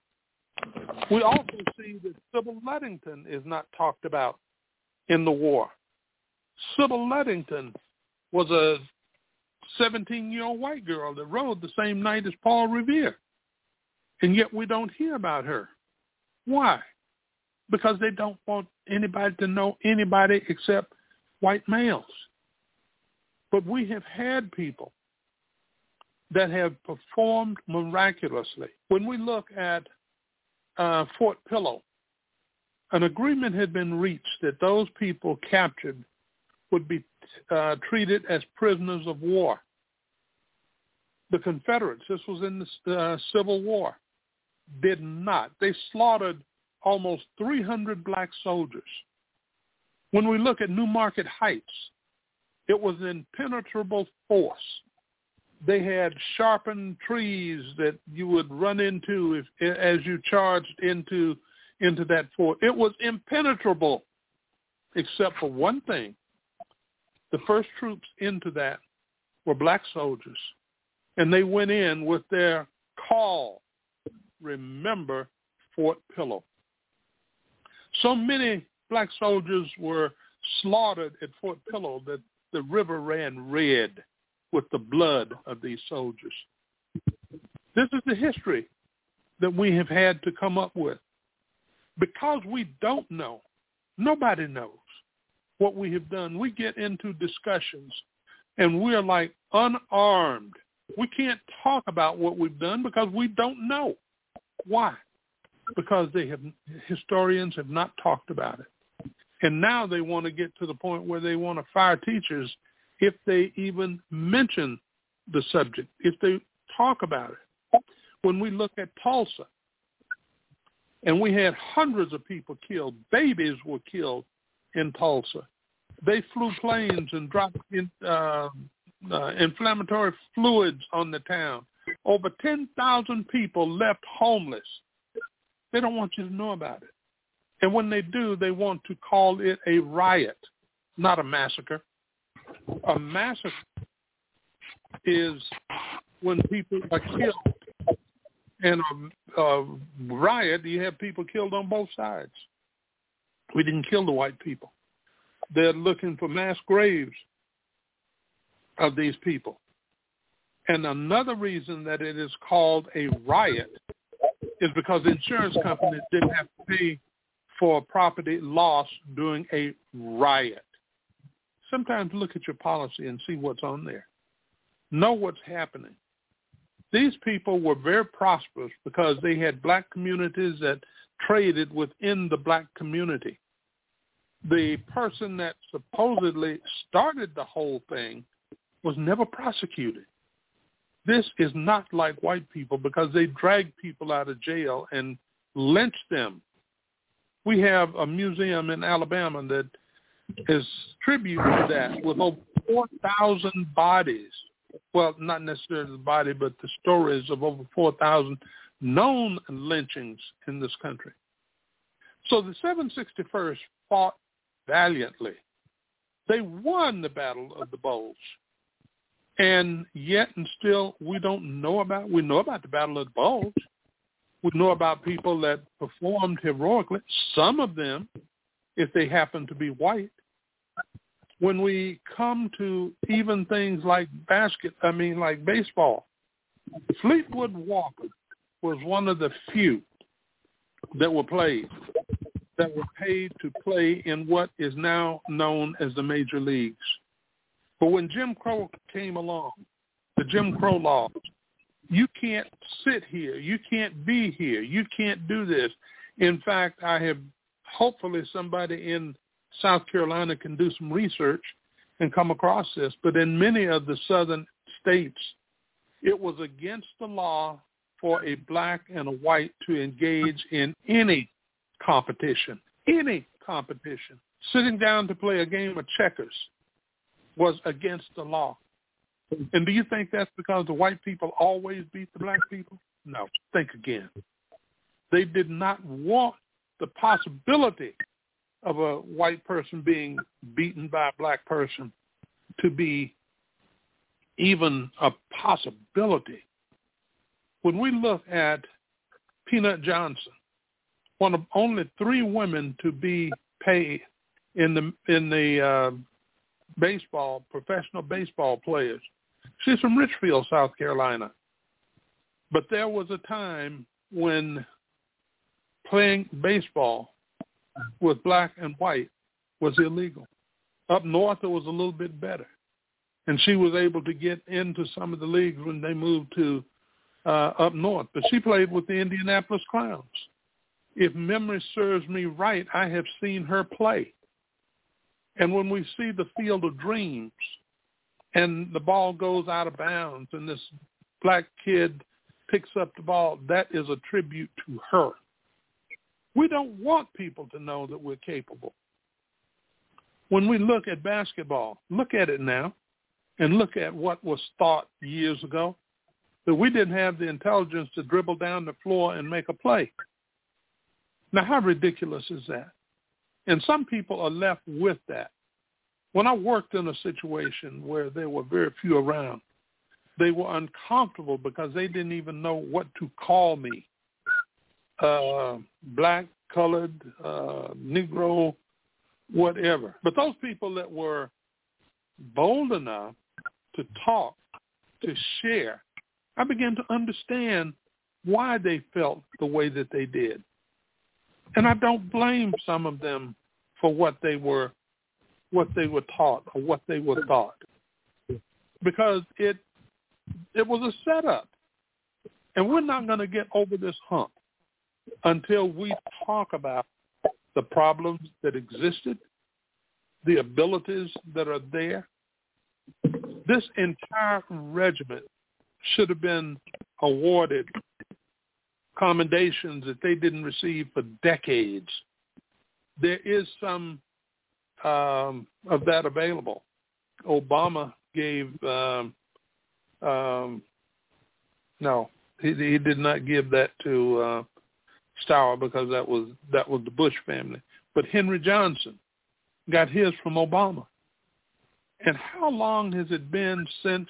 [SPEAKER 2] We also see that Sybil Ludington is not talked about in the war. Sybil Ludington was a seventeen-year-old white girl that rode the same night as Paul Revere. And yet we don't hear about her. Why? Because they don't want anybody to know anybody except white males. But we have had people that have performed miraculously. When we look at uh, Fort Pillow, an agreement had been reached that those people captured would be uh, treated as prisoners of war. The Confederates, this was in the uh, Civil War, did not. They slaughtered almost three hundred black soldiers. When we look at New Market Heights, it was an impenetrable force. They had sharpened trees that you would run into if, as you charged into, into that fort. It was impenetrable, except for one thing. The first troops into that were black soldiers, and they went in with their call, "Remember Fort Pillow." So many black soldiers were slaughtered at Fort Pillow that the river ran red with the blood of these soldiers. This is the history that we have had to come up with. Because we don't know, nobody knows what we have done. We get into discussions and we're like unarmed. We can't talk about what we've done because we don't know. Why? Because they have historians have not talked about it. And now they want to get to the point where they want to fire teachers if they even mention the subject, if they talk about it. When we look at Tulsa, and we had hundreds of people killed, babies were killed in Tulsa. They flew planes and dropped in, uh, uh, inflammatory fluids on the town. Over ten thousand people left homeless. They don't want you to know about it. And when they do, they want to call it a riot, not a massacre. A massacre is when people are killed. And a, a riot, you have people killed on both sides. We didn't kill the white people. They're looking for mass graves of these people. And another reason that it is called a riot is because insurance companies didn't have to pay for property loss during a riot. Sometimes look at your policy and see what's on there. Know what's happening. These people were very prosperous because they had black communities that traded within the black community. The person that supposedly started the whole thing was never prosecuted. This is not like white people because they drag people out of jail and lynch them. We have a museum in Alabama that is tribute to that with over four thousand bodies. Well, not necessarily the body, but the stories of over four thousand known lynchings in this country. So the seven sixty-first fought valiantly. They won the Battle of the Bulge. And yet and still we don't know about, we know about the Battle of the Bulge. We know about people that performed heroically, some of them, if they happen to be white. When we come to even things like basket, I mean like baseball, Fleetwood Walker was one of the few that were played, that were paid to play in what is now known as the major leagues. But when Jim Crow came along, the Jim Crow laws, you can't sit here, you can't be here, you can't do this. In fact, I have hopefully somebody in South Carolina can do some research and come across this, but in many of the southern states, it was against the law for a black and a white to engage in any competition, any competition. Sitting down to play a game of checkers was against the law. And do you think that's because the white people always beat the black people? No. Think again. They did not want the possibility of a white person being beaten by a black person to be even a possibility. When we look at Peanut Johnson, one of only three women to be paid in the in the uh, baseball, professional baseball players. She's from Richfield, South Carolina. But there was a time when playing baseball with black and white was illegal. Up north, it was a little bit better. And she was able to get into some of the leagues when they moved to uh, up north. But she played with the Indianapolis Clowns. If memory serves me right, I have seen her play. And when we see the Field of Dreams and the ball goes out of bounds and this black kid picks up the ball, that is a tribute to her. We don't want people to know that we're capable. When we look at basketball, look at it now and look at what was thought years ago, that we didn't have the intelligence to dribble down the floor and make a play. Now, how ridiculous is that? And some people are left with that. When I worked in a situation where there were very few around, they were uncomfortable because they didn't even know what to call me. Uh, black, colored, uh, Negro, whatever. But those people that were bold enough to talk, to share, I began to understand why they felt the way that they did. And I don't blame some of them for what they were what they were taught or what they were taught. Because it it was a setup. And we're not going to get over this hump until we talk about the problems that existed, the abilities that are there. This entire regiment should have been awarded commendations that they didn't receive for decades. There is some um, of that available. Obama gave, um, um, no, he, he did not give that to uh, Stour because that was that was the Bush family. But Henry Johnson got his from Obama. And how long has it been since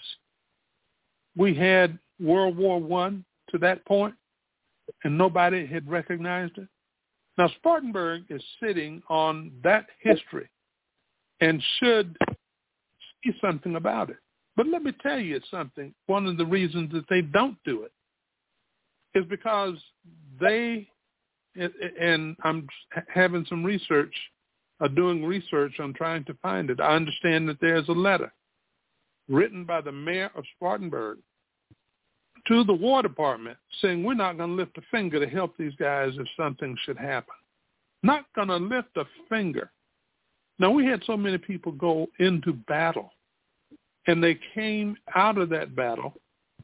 [SPEAKER 2] we had World War One to that point, and nobody had recognized it? Now, Spartanburg is sitting on that history and should see something about it. But let me tell you something. One of the reasons that they don't do it is because they, and I'm having some research, uh, doing research on trying to find it. I understand that there's a letter written by the mayor of Spartanburg to the War Department saying we're not going to lift a finger to help these guys if something should happen. Not going to lift a finger. Now, we had so many people go into battle, and they came out of that battle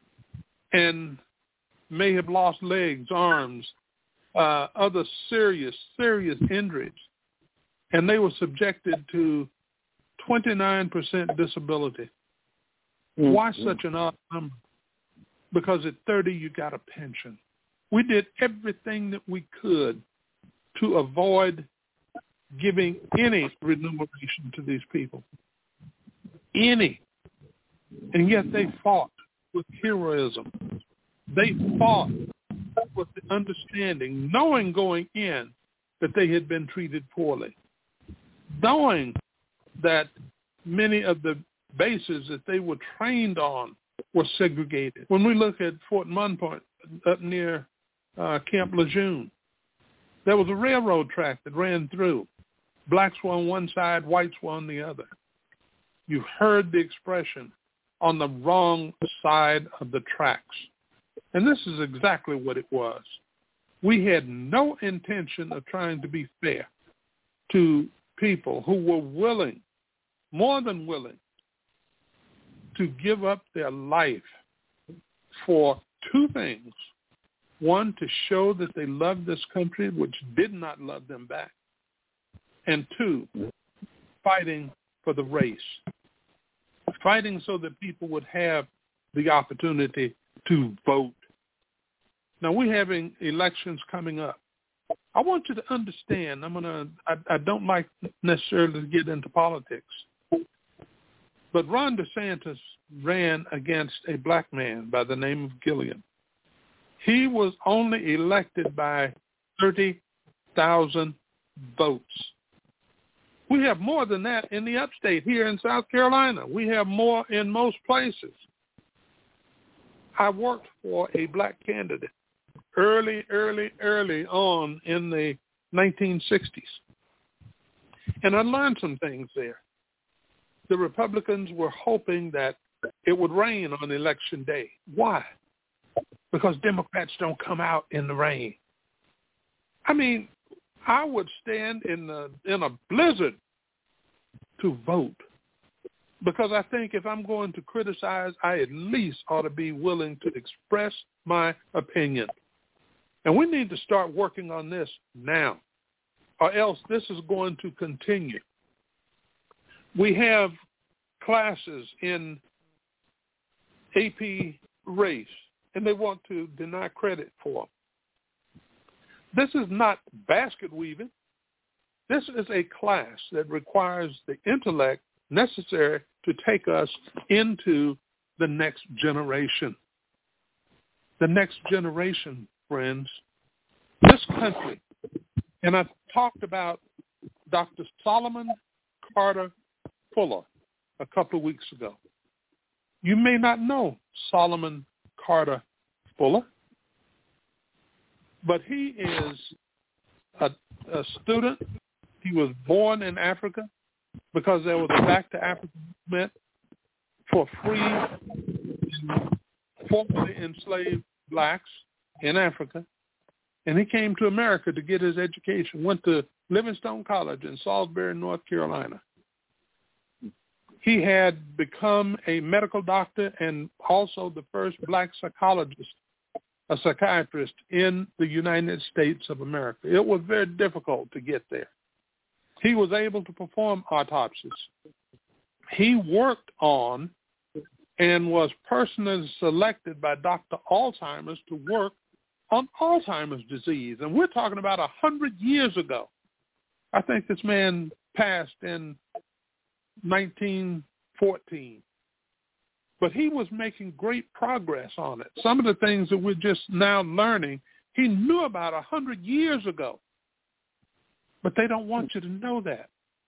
[SPEAKER 2] and may have lost legs, arms, uh, other serious, serious injuries, and they were subjected to twenty-nine percent disability. Mm-hmm. Why such an odd number? Because at thirty, you got a pension. We did everything that we could to avoid giving any remuneration to these people. Any. And yet they fought with heroism. They fought with the understanding, knowing going in that they had been treated poorly, knowing that many of the bases that they were trained on were segregated. When we look at Fort Monpoint up near uh, Camp Lejeune, there was a railroad track that ran through. Blacks were on one side, whites were on the other. You heard the expression, on the wrong side of the tracks. And this is exactly what it was. We had no intention of trying to be fair to people who were willing, more than willing, to give up their life for two things. One, to show that they loved this country, which did not love them back. And two, fighting for the race. Fighting so that people would have the opportunity to vote. Now, we're having elections coming up. I want you to understand, I'm gonna, I, I don't like necessarily to get into politics, but Ron DeSantis ran against a black man by the name of Gilliam. He was only elected by thirty thousand votes. We have more than that in the upstate here in South Carolina. We have more in most places. I worked for a black candidate early, early, early on in the nineteen sixties. And I learned some things there. The Republicans were hoping that it would rain on election day. Why? Because Democrats don't come out in the rain. I mean, I would stand in the in a blizzard to vote because I think if I'm going to criticize, I at least ought to be willing to express my opinion. And we need to start working on this now, or else this is going to continue. We have classes in A P race, and they want to deny credit for them. This is not basket weaving. This is a class that requires the intellect necessary to take us into the next generation. The next generation, friends, this country, and I've talked about Doctor Solomon Carter Fuller a couple of weeks ago. You may not know Solomon Carter Fuller, but he is a, a student. He was born in Africa because there was a Back to Africa movement for free and formerly enslaved blacks in Africa. And he came to America to get his education, went to Livingstone College in Salisbury, North Carolina. He had become a medical doctor and also the first black psychologist, a psychiatrist in the United States of America. It was very difficult to get there. He was able to perform autopsies. He worked on and was personally selected by Doctor Alzheimer's to work on Alzheimer's disease. And we're talking about a hundred years ago. I think this man passed in nineteen fourteen. But he was making great progress on it. Some of the things that we're just now learning, he knew about a hundred years ago. But they don't want you to know that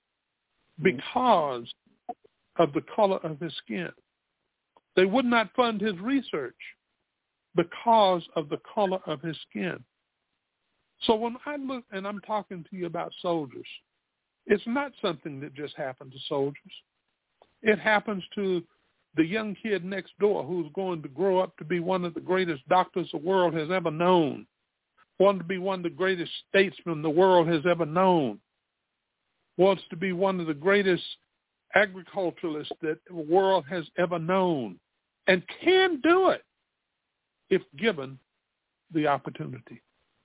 [SPEAKER 2] because of the color of his skin. They would not fund his research because of the color of his skin. So when I look and I'm talking to you about soldiers, it's not something that just happened to soldiers. It happens to the young kid next door who's going to grow up to be one of the greatest doctors the world has ever known, wants to be one of the greatest statesmen the world has ever known, wants to be one of the greatest agriculturalists that the world has ever known, and can do it if given the opportunity.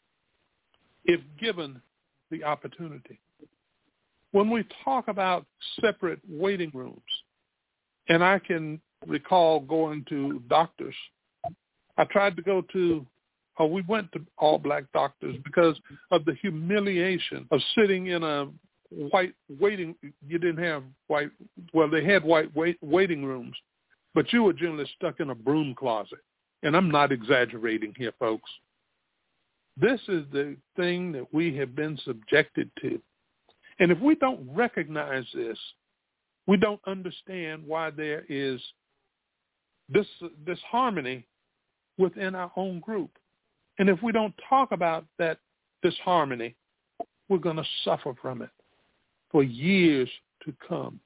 [SPEAKER 2] If given the opportunity. When we talk about separate waiting rooms, and I can recall going to doctors, I tried to go to, or we went to all black doctors because of the humiliation of sitting in a white waiting, you didn't have white, well, they had white wait, waiting rooms, but you were generally stuck in a broom closet. And I'm not exaggerating here, folks. This is the thing that we have been subjected to. And if we don't recognize this, we don't understand why there is this disharmony within our own group. And if we don't talk about that disharmony, we're going to suffer from it for years to come.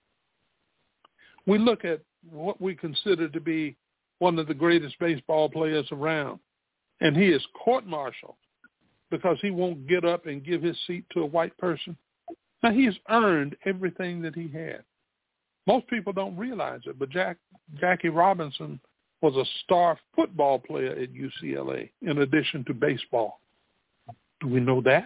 [SPEAKER 2] We look at what we consider to be one of the greatest baseball players around, and he is court-martialed because he won't get up and give his seat to a white person. Now, he has earned everything that he had. Most people don't realize it, but Jack, Jackie Robinson was a star football player at U C L A in addition to baseball. Do we know that?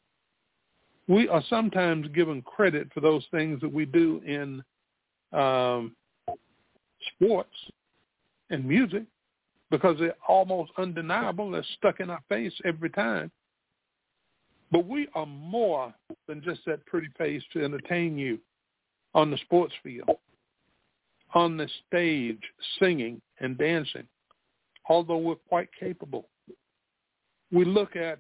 [SPEAKER 2] We are sometimes given credit for those things that we do in um, sports and music because they're almost undeniable. They're stuck in our face every time. But we are more than just that pretty face to entertain you on the sports field, on the stage, singing and dancing, although we're quite capable. We look at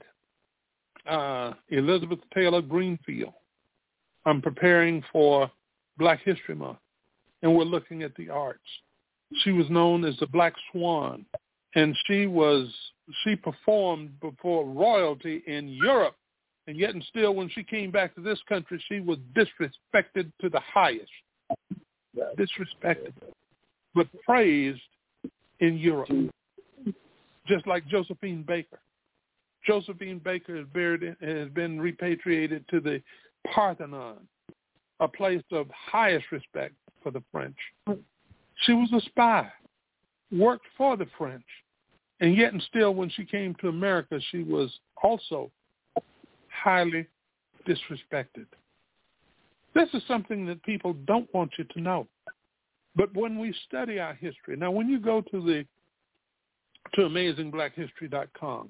[SPEAKER 2] uh, Elizabeth Taylor Greenfield. I'm preparing for Black History Month, and we're looking at the arts. She was known as the Black Swan, and she was she performed before royalty in Europe. And yet and still, when she came back to this country, she was disrespected to the highest. Disrespected. But praised in Europe. Just like Josephine Baker. Josephine Baker is buried in, has been repatriated to the Parthenon, a place of highest respect for the French. She was a spy, worked for the French. And yet and still, when she came to America, she was also highly disrespected. This is something that people don't want you to know. But when we study our history, now when you go to the to amazing black history dot com,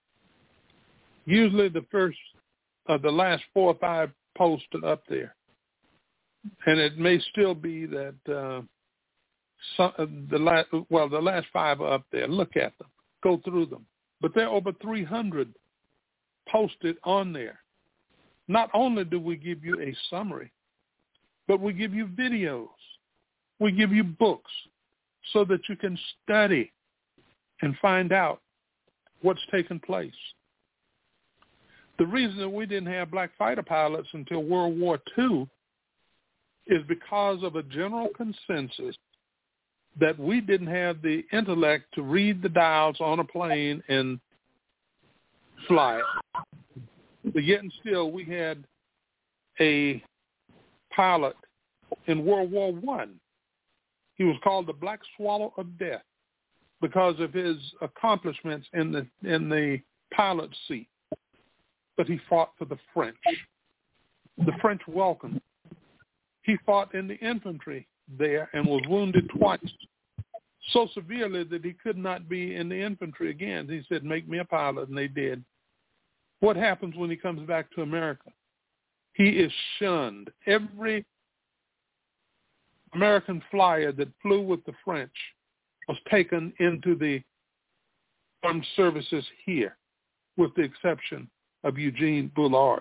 [SPEAKER 2] usually the first of uh, the last four or five posts are up there, and it may still be that uh, some, uh, the last well the last five are up there. Look at them, go through them. But there are over three hundred posted on there. not only do we give you a summary, but we give you videos. We give you books so that you can study and find out what's taken place. The reason that we didn't have black fighter pilots until World War Two is because of a general consensus that we didn't have the intellect to read the dials on a plane and fly it. But yet and still, we had a pilot in World War One. He was called the Black Swallow of Death because of his accomplishments in the in the pilot's seat. But he fought for the French. The French welcomed him. He fought in the infantry there and was wounded twice, so severely that he could not be in the infantry again. He said, make me a pilot, and they did. What happens when he comes back to America? He is shunned. Every American flyer that flew with the French was taken into the armed services here, with the exception of Eugene Bullard.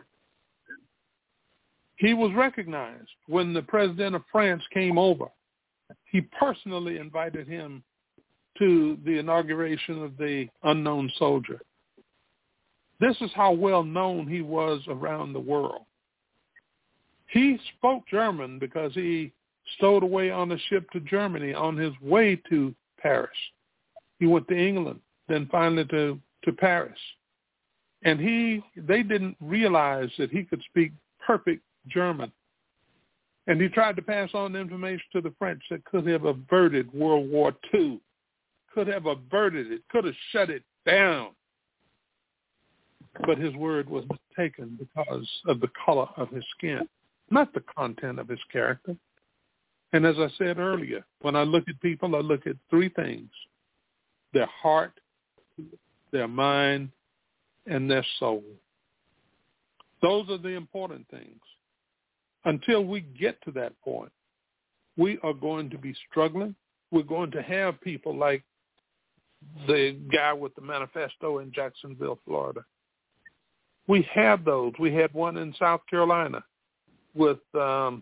[SPEAKER 2] He was recognized when the president of France came over. He personally invited him to the inauguration of the unknown soldier. This is how well known he was around the world. He spoke German because he stowed away on a ship to Germany on his way to Paris. He went to England, then finally to, to Paris. And he, they didn't realize that he could speak perfect German. And he tried to pass on the information to the French that could have averted World War Two, could have averted it, could have shut it down. But his word was taken because of the color of his skin, not the content of his character. And as I said earlier, when I look at people, I look at three things: their heart, their mind, and their soul. Those are the important things. Until we get to that point, we are going to be struggling. We're going to have people like the guy with the manifesto in Jacksonville, Florida. We have those. We had one in South Carolina with um,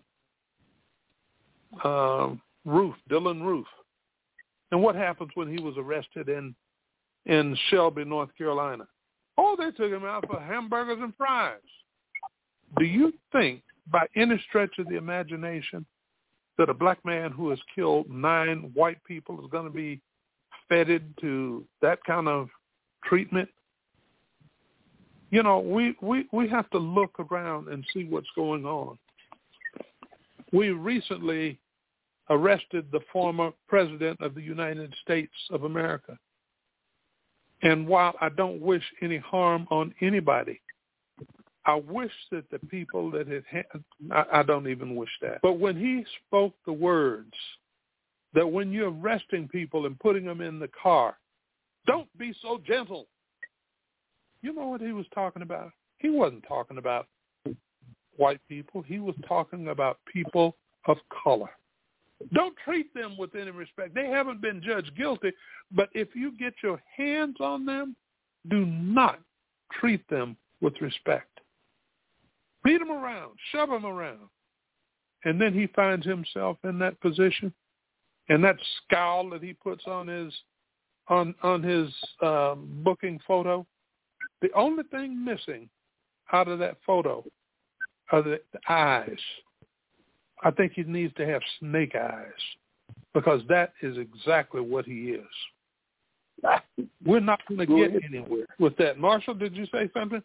[SPEAKER 2] uh, Roof, Dylan Roof. And what happens when he was arrested in in Shelby, North Carolina? Oh, they took him out for hamburgers and fries. Do you think, by any stretch of the imagination, that a black man who has killed nine white people is going to be feted to that kind of treatment? You know, we, we, we have to look around and see what's going on. We recently arrested the former president of the United States of America. And while I don't wish any harm on anybody, I wish that the people that had, had I, I don't even wish that. But when he spoke the words that when you're arresting people and putting them in the car, don't be so gentle. You know what he was talking about? He wasn't talking about white people. He was talking about people of color. Don't treat them with any respect. They haven't been judged guilty, but if you get your hands on them, do not treat them with respect. Beat them around, shove them around. And then he finds himself in that position, and that scowl that he puts on his on on his um, booking photo. The only thing missing out of that photo are the, the eyes. I think he needs to have snake eyes, because that is exactly what he is. We're not going to get anywhere with that. Marshall, did you say something?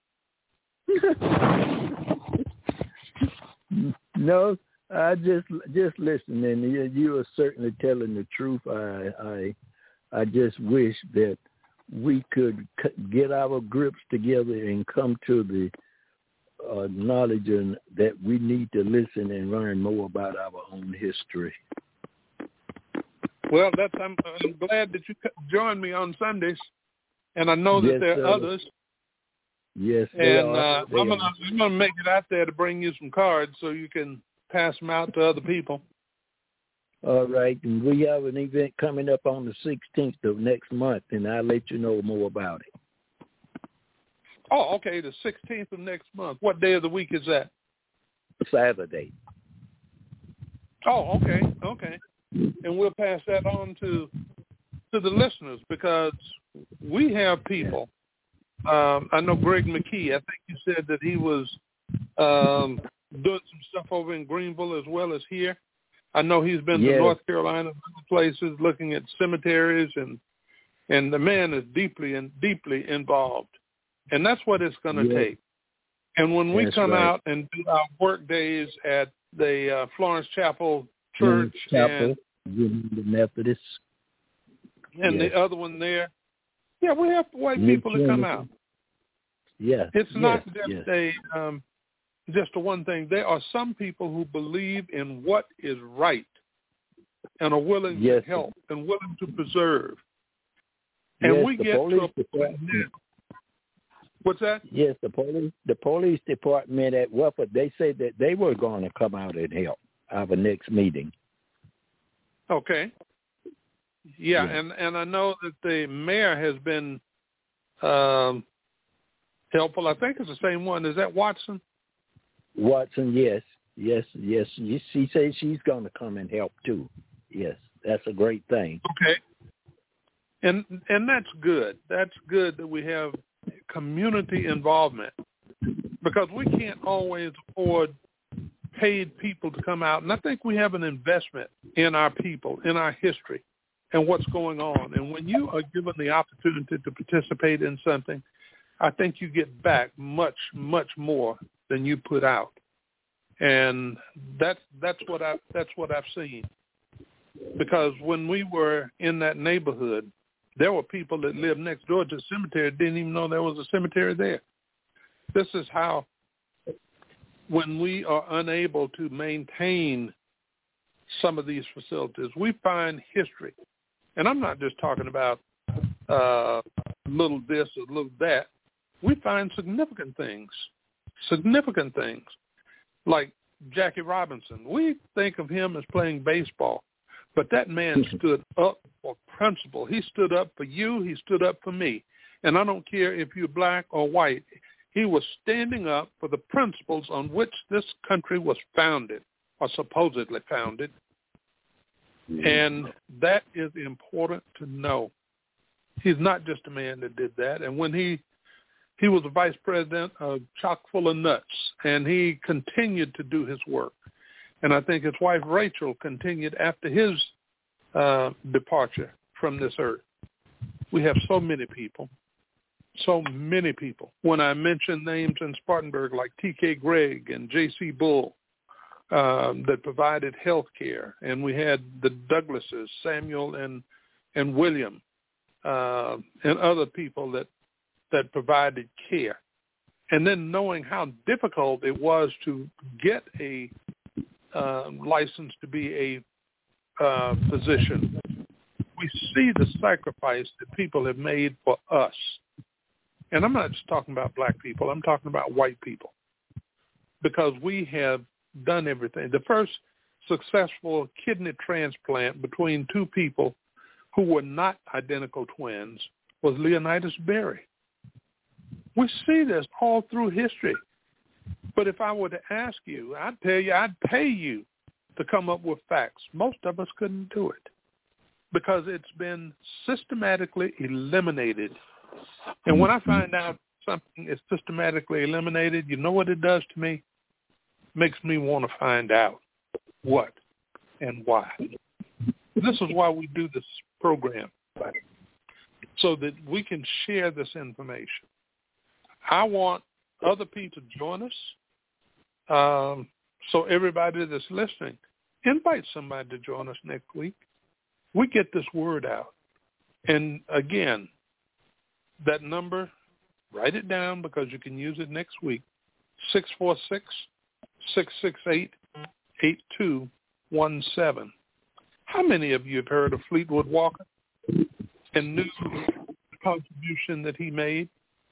[SPEAKER 3] No, I just just listening. You, you are certainly telling the truth. I I I just wish that we could get our grips together and come to the uh, knowledge and that we need to listen and learn more about our own history.
[SPEAKER 2] Well, that's I'm, I'm glad that you joined me on Sundays, and I know that
[SPEAKER 3] yes,
[SPEAKER 2] there are
[SPEAKER 3] uh,
[SPEAKER 2] others.
[SPEAKER 3] Yes,
[SPEAKER 2] and
[SPEAKER 3] are.
[SPEAKER 2] uh, I'm gonna I'm gonna make it out there to bring you some cards so you can pass them out to other people.
[SPEAKER 3] All right, and we have an event coming up on the sixteenth of next month, and I'll let you know more about it.
[SPEAKER 2] Oh, okay, the sixteenth of next month. What day of the week is that?
[SPEAKER 3] Saturday.
[SPEAKER 2] Oh, okay, okay. And we'll pass that on to to the listeners because we have people. Um, I know Greg McKee. I think you said that he was um, doing some stuff over in Greenville as well as here. I know he's been
[SPEAKER 3] yes.
[SPEAKER 2] to North Carolina and other places looking at cemeteries, and and the man is deeply and deeply involved. And that's what it's going to
[SPEAKER 3] yes.
[SPEAKER 2] take. And when we
[SPEAKER 3] That's
[SPEAKER 2] come
[SPEAKER 3] right.
[SPEAKER 2] out and do our work days at the uh, Florence Chapel Church
[SPEAKER 3] Chapel,
[SPEAKER 2] and
[SPEAKER 3] the Methodist,
[SPEAKER 2] and
[SPEAKER 3] yes.
[SPEAKER 2] the other one there, yeah, we have white
[SPEAKER 3] New
[SPEAKER 2] people to come out.
[SPEAKER 3] Yeah,
[SPEAKER 2] it's
[SPEAKER 3] yes.
[SPEAKER 2] not just
[SPEAKER 3] yes.
[SPEAKER 2] a um, just a one thing. There are some people who believe in what is right and are willing
[SPEAKER 3] yes.
[SPEAKER 2] to help and willing to preserve. And
[SPEAKER 3] yes,
[SPEAKER 2] we
[SPEAKER 3] the
[SPEAKER 2] get
[SPEAKER 3] police
[SPEAKER 2] to a point now. What's that?
[SPEAKER 3] Yes, the police the police department at Wofford, they said that they were going to come out and help our next meeting.
[SPEAKER 2] Okay. Yeah,
[SPEAKER 3] yeah.
[SPEAKER 2] and, and I know that the mayor has been um, helpful. I think it's the same one. Is that Watson?
[SPEAKER 3] Watson, yes. Yes, yes. She says she's going to come and help too. Yes, that's a great thing.
[SPEAKER 2] Okay. And and that's good. That's good that we have community involvement because we can't always afford paid people to come out. And I think we have an investment in our people, in our history, and what's going on. And when you are given the opportunity to participate in something, I think you get back much, much more than you put out. And that's that's what I that's what I've seen. Because when we were in that neighborhood, there were people that lived next door to the cemetery that didn't even know there was a cemetery there. This is how, when we are unable to maintain some of these facilities, we find history. And I'm not just talking about uh, little this or little that. We find significant things, significant things, like Jackie Robinson. We think of him as playing baseball. But that man stood up for principle. He stood up for you. He stood up for me. And I don't care if you're black or white. He was standing up for the principles on which this country was founded, or supposedly founded. And that is important to know. He's not just a man that did that. And when he he was the vice president of Chock full of Nuts, and he continued to do his work. And I think his wife, Rachel, continued after his uh, departure from this earth. We have so many people, so many people. When I mention names in Spartanburg like T K Gregg and J C Bull um, that provided health care, and we had the Douglases, Samuel and and William, uh, and other people that, that provided care. And then knowing how difficult it was to get a Uh, licensed to be a uh, physician. We see the sacrifice that people have made for us. And I'm not just talking about black people. I'm talking about white people. Because we have done everything. The first successful kidney transplant between two people who were not identical twins was Leonidas Berry. We see this all through history. But if I were to ask you, I'd tell you, I'd pay you to come up with facts. Most of us couldn't do it because it's been systematically eliminated. And when I find out something is systematically eliminated, you know what it does to me? It makes me want to find out what and why. This is why we do this program, so that we can share this information. I want other people to join us. Um, so everybody that's listening, invite somebody to join us next week. We get this word out. And again, that number, write it down because you can use it next week, six four six, six six eight, eight two one seven. How many of you have heard of Fleetwood Walker and knew the contribution that he made?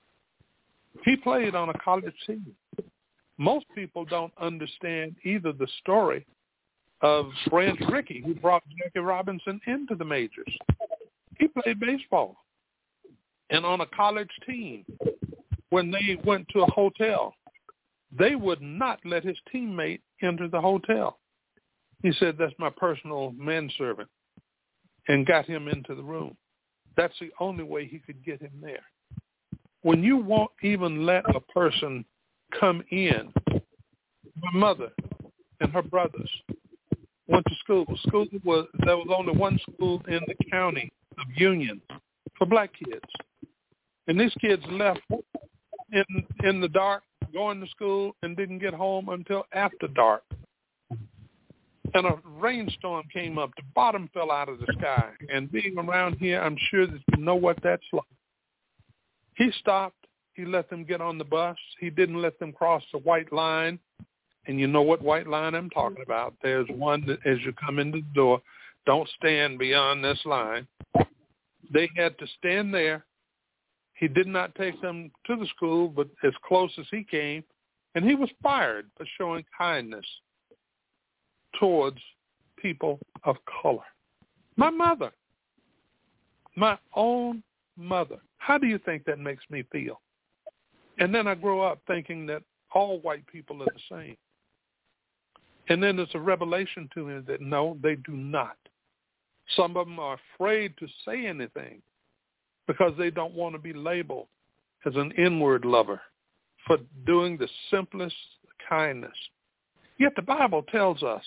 [SPEAKER 2] He played on a college team. Most people don't understand either the story of Branch Rickey, who brought Jackie Robinson into the majors. He played baseball and on a college team when they went to a hotel, they would not let his teammate enter the hotel. He said, that's my personal manservant, and got him into the room. That's the only way he could get him there. When you won't even let a person come in, my mother and her brothers went to school. School was there was only one school in the county of Union for black kids, and these kids left in in the dark, going to school, and didn't get home until after dark. And a rainstorm came up. The bottom fell out of the sky. And being around here, I'm sure that you know what that's like. He stopped. He let them get on the bus. He didn't let them cross the white line. And you know what white line I'm talking about. There's one that as you come into the door, don't stand beyond this line. They had to stand there. He did not take them to the school, but as close as he came. And he was fired for showing kindness towards people of color. My mother, my own mother. How do you think that makes me feel? And then I grow up thinking that all white people are the same. And then there's a revelation to me that no, they do not. Some of them are afraid to say anything because they don't want to be labeled as an inward lover for doing the simplest kindness. Yet the Bible tells us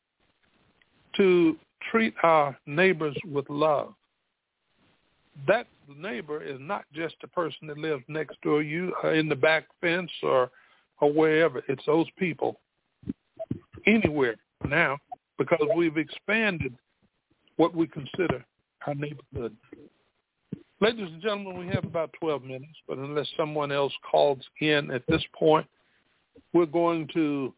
[SPEAKER 2] to treat our neighbors with love. That neighbor is not just the person that lives next door to you or in the back fence or, or wherever. It's those people anywhere now because we've expanded what we consider our neighborhood. Ladies and gentlemen, we have about twelve minutes, but unless someone else calls in at this point, we're going to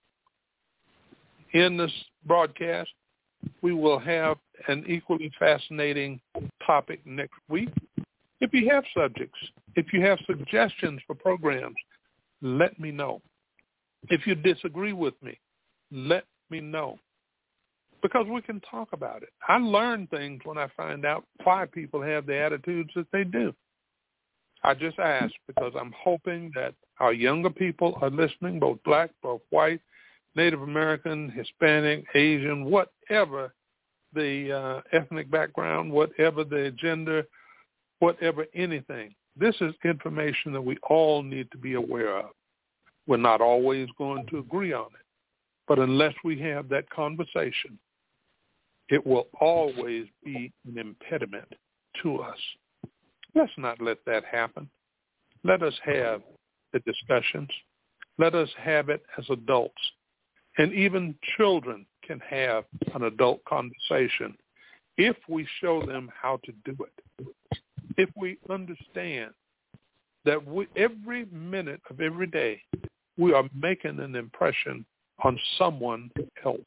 [SPEAKER 2] end this broadcast. We will have an equally fascinating topic next week. If you have subjects, if you have suggestions for programs, let me know. If you disagree with me, let me know. Because we can talk about it. I learn things when I find out why people have the attitudes that they do. I just ask because I'm hoping that our younger people are listening, both black, both white, Native American, Hispanic, Asian, whatever the uh, ethnic background, whatever the gender, whatever anything. This is information that we all need to be aware of. We're not always going to agree on it, but unless we have that conversation, it will always be an impediment to us. Let's not let that happen. Let us have the discussions. Let us have it as adults. And even children can have an adult conversation if we show them how to do it. If we understand that we, every minute of every day, we are making an impression on someone else.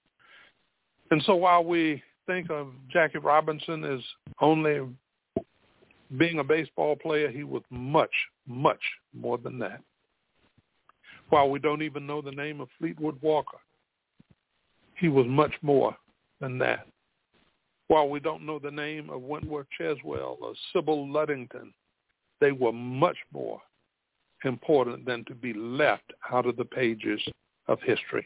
[SPEAKER 2] And so while we think of Jackie Robinson as only being a baseball player, he was much, much more than that. While we don't even know the name of Fleetwood Walker, he was much more than that. While we don't know the name of Wentworth Cheswell or Sybil Ludington, they were much more important than to be left out of the pages of history.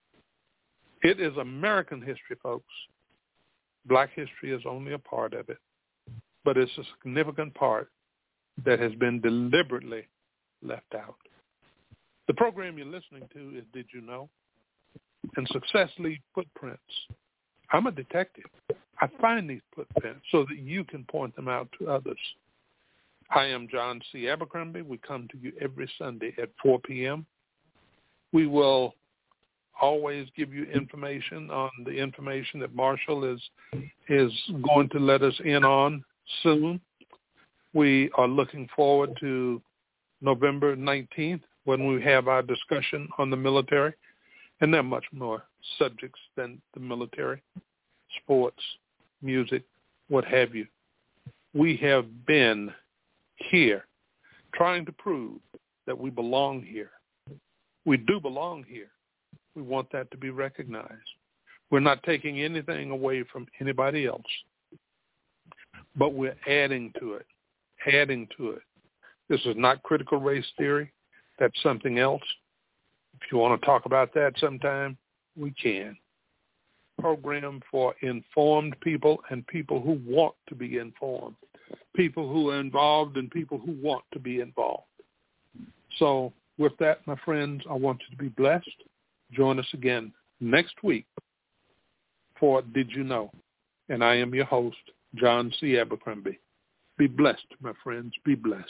[SPEAKER 2] It is American history, folks. Black history is only a part of it, but it's a significant part that has been deliberately left out. The program you're listening to is Did You Know? And Success Leaves Footprints. I'm a detective. I find these footprints so that you can point them out to others. I am John C. Abercrombie. We come to you every Sunday at four p.m. We will always give you information on the information that Marshall is is going to let us in on soon. We are looking forward to November nineteenth when we have our discussion on the military. And there are much more subjects than the military, sports, music, what have you. We have been here trying to prove that we belong here. We do belong here. We want that to be recognized. We're not taking anything away from anybody else, but we're adding to it, adding to it. This is not critical race theory. That's something else. If you want to talk about that sometime, we can. Program for informed people and people who want to be informed, people who are involved and people who want to be involved. So with that, my friends, I want you to be blessed. Join us again next week for Did You Know? And I am your host, John C. Abercrombie. Be blessed, my friends. Be blessed.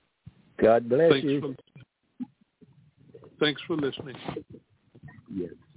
[SPEAKER 3] God bless
[SPEAKER 2] Thanks
[SPEAKER 3] you.
[SPEAKER 2] For, thanks for listening.
[SPEAKER 3] Yes.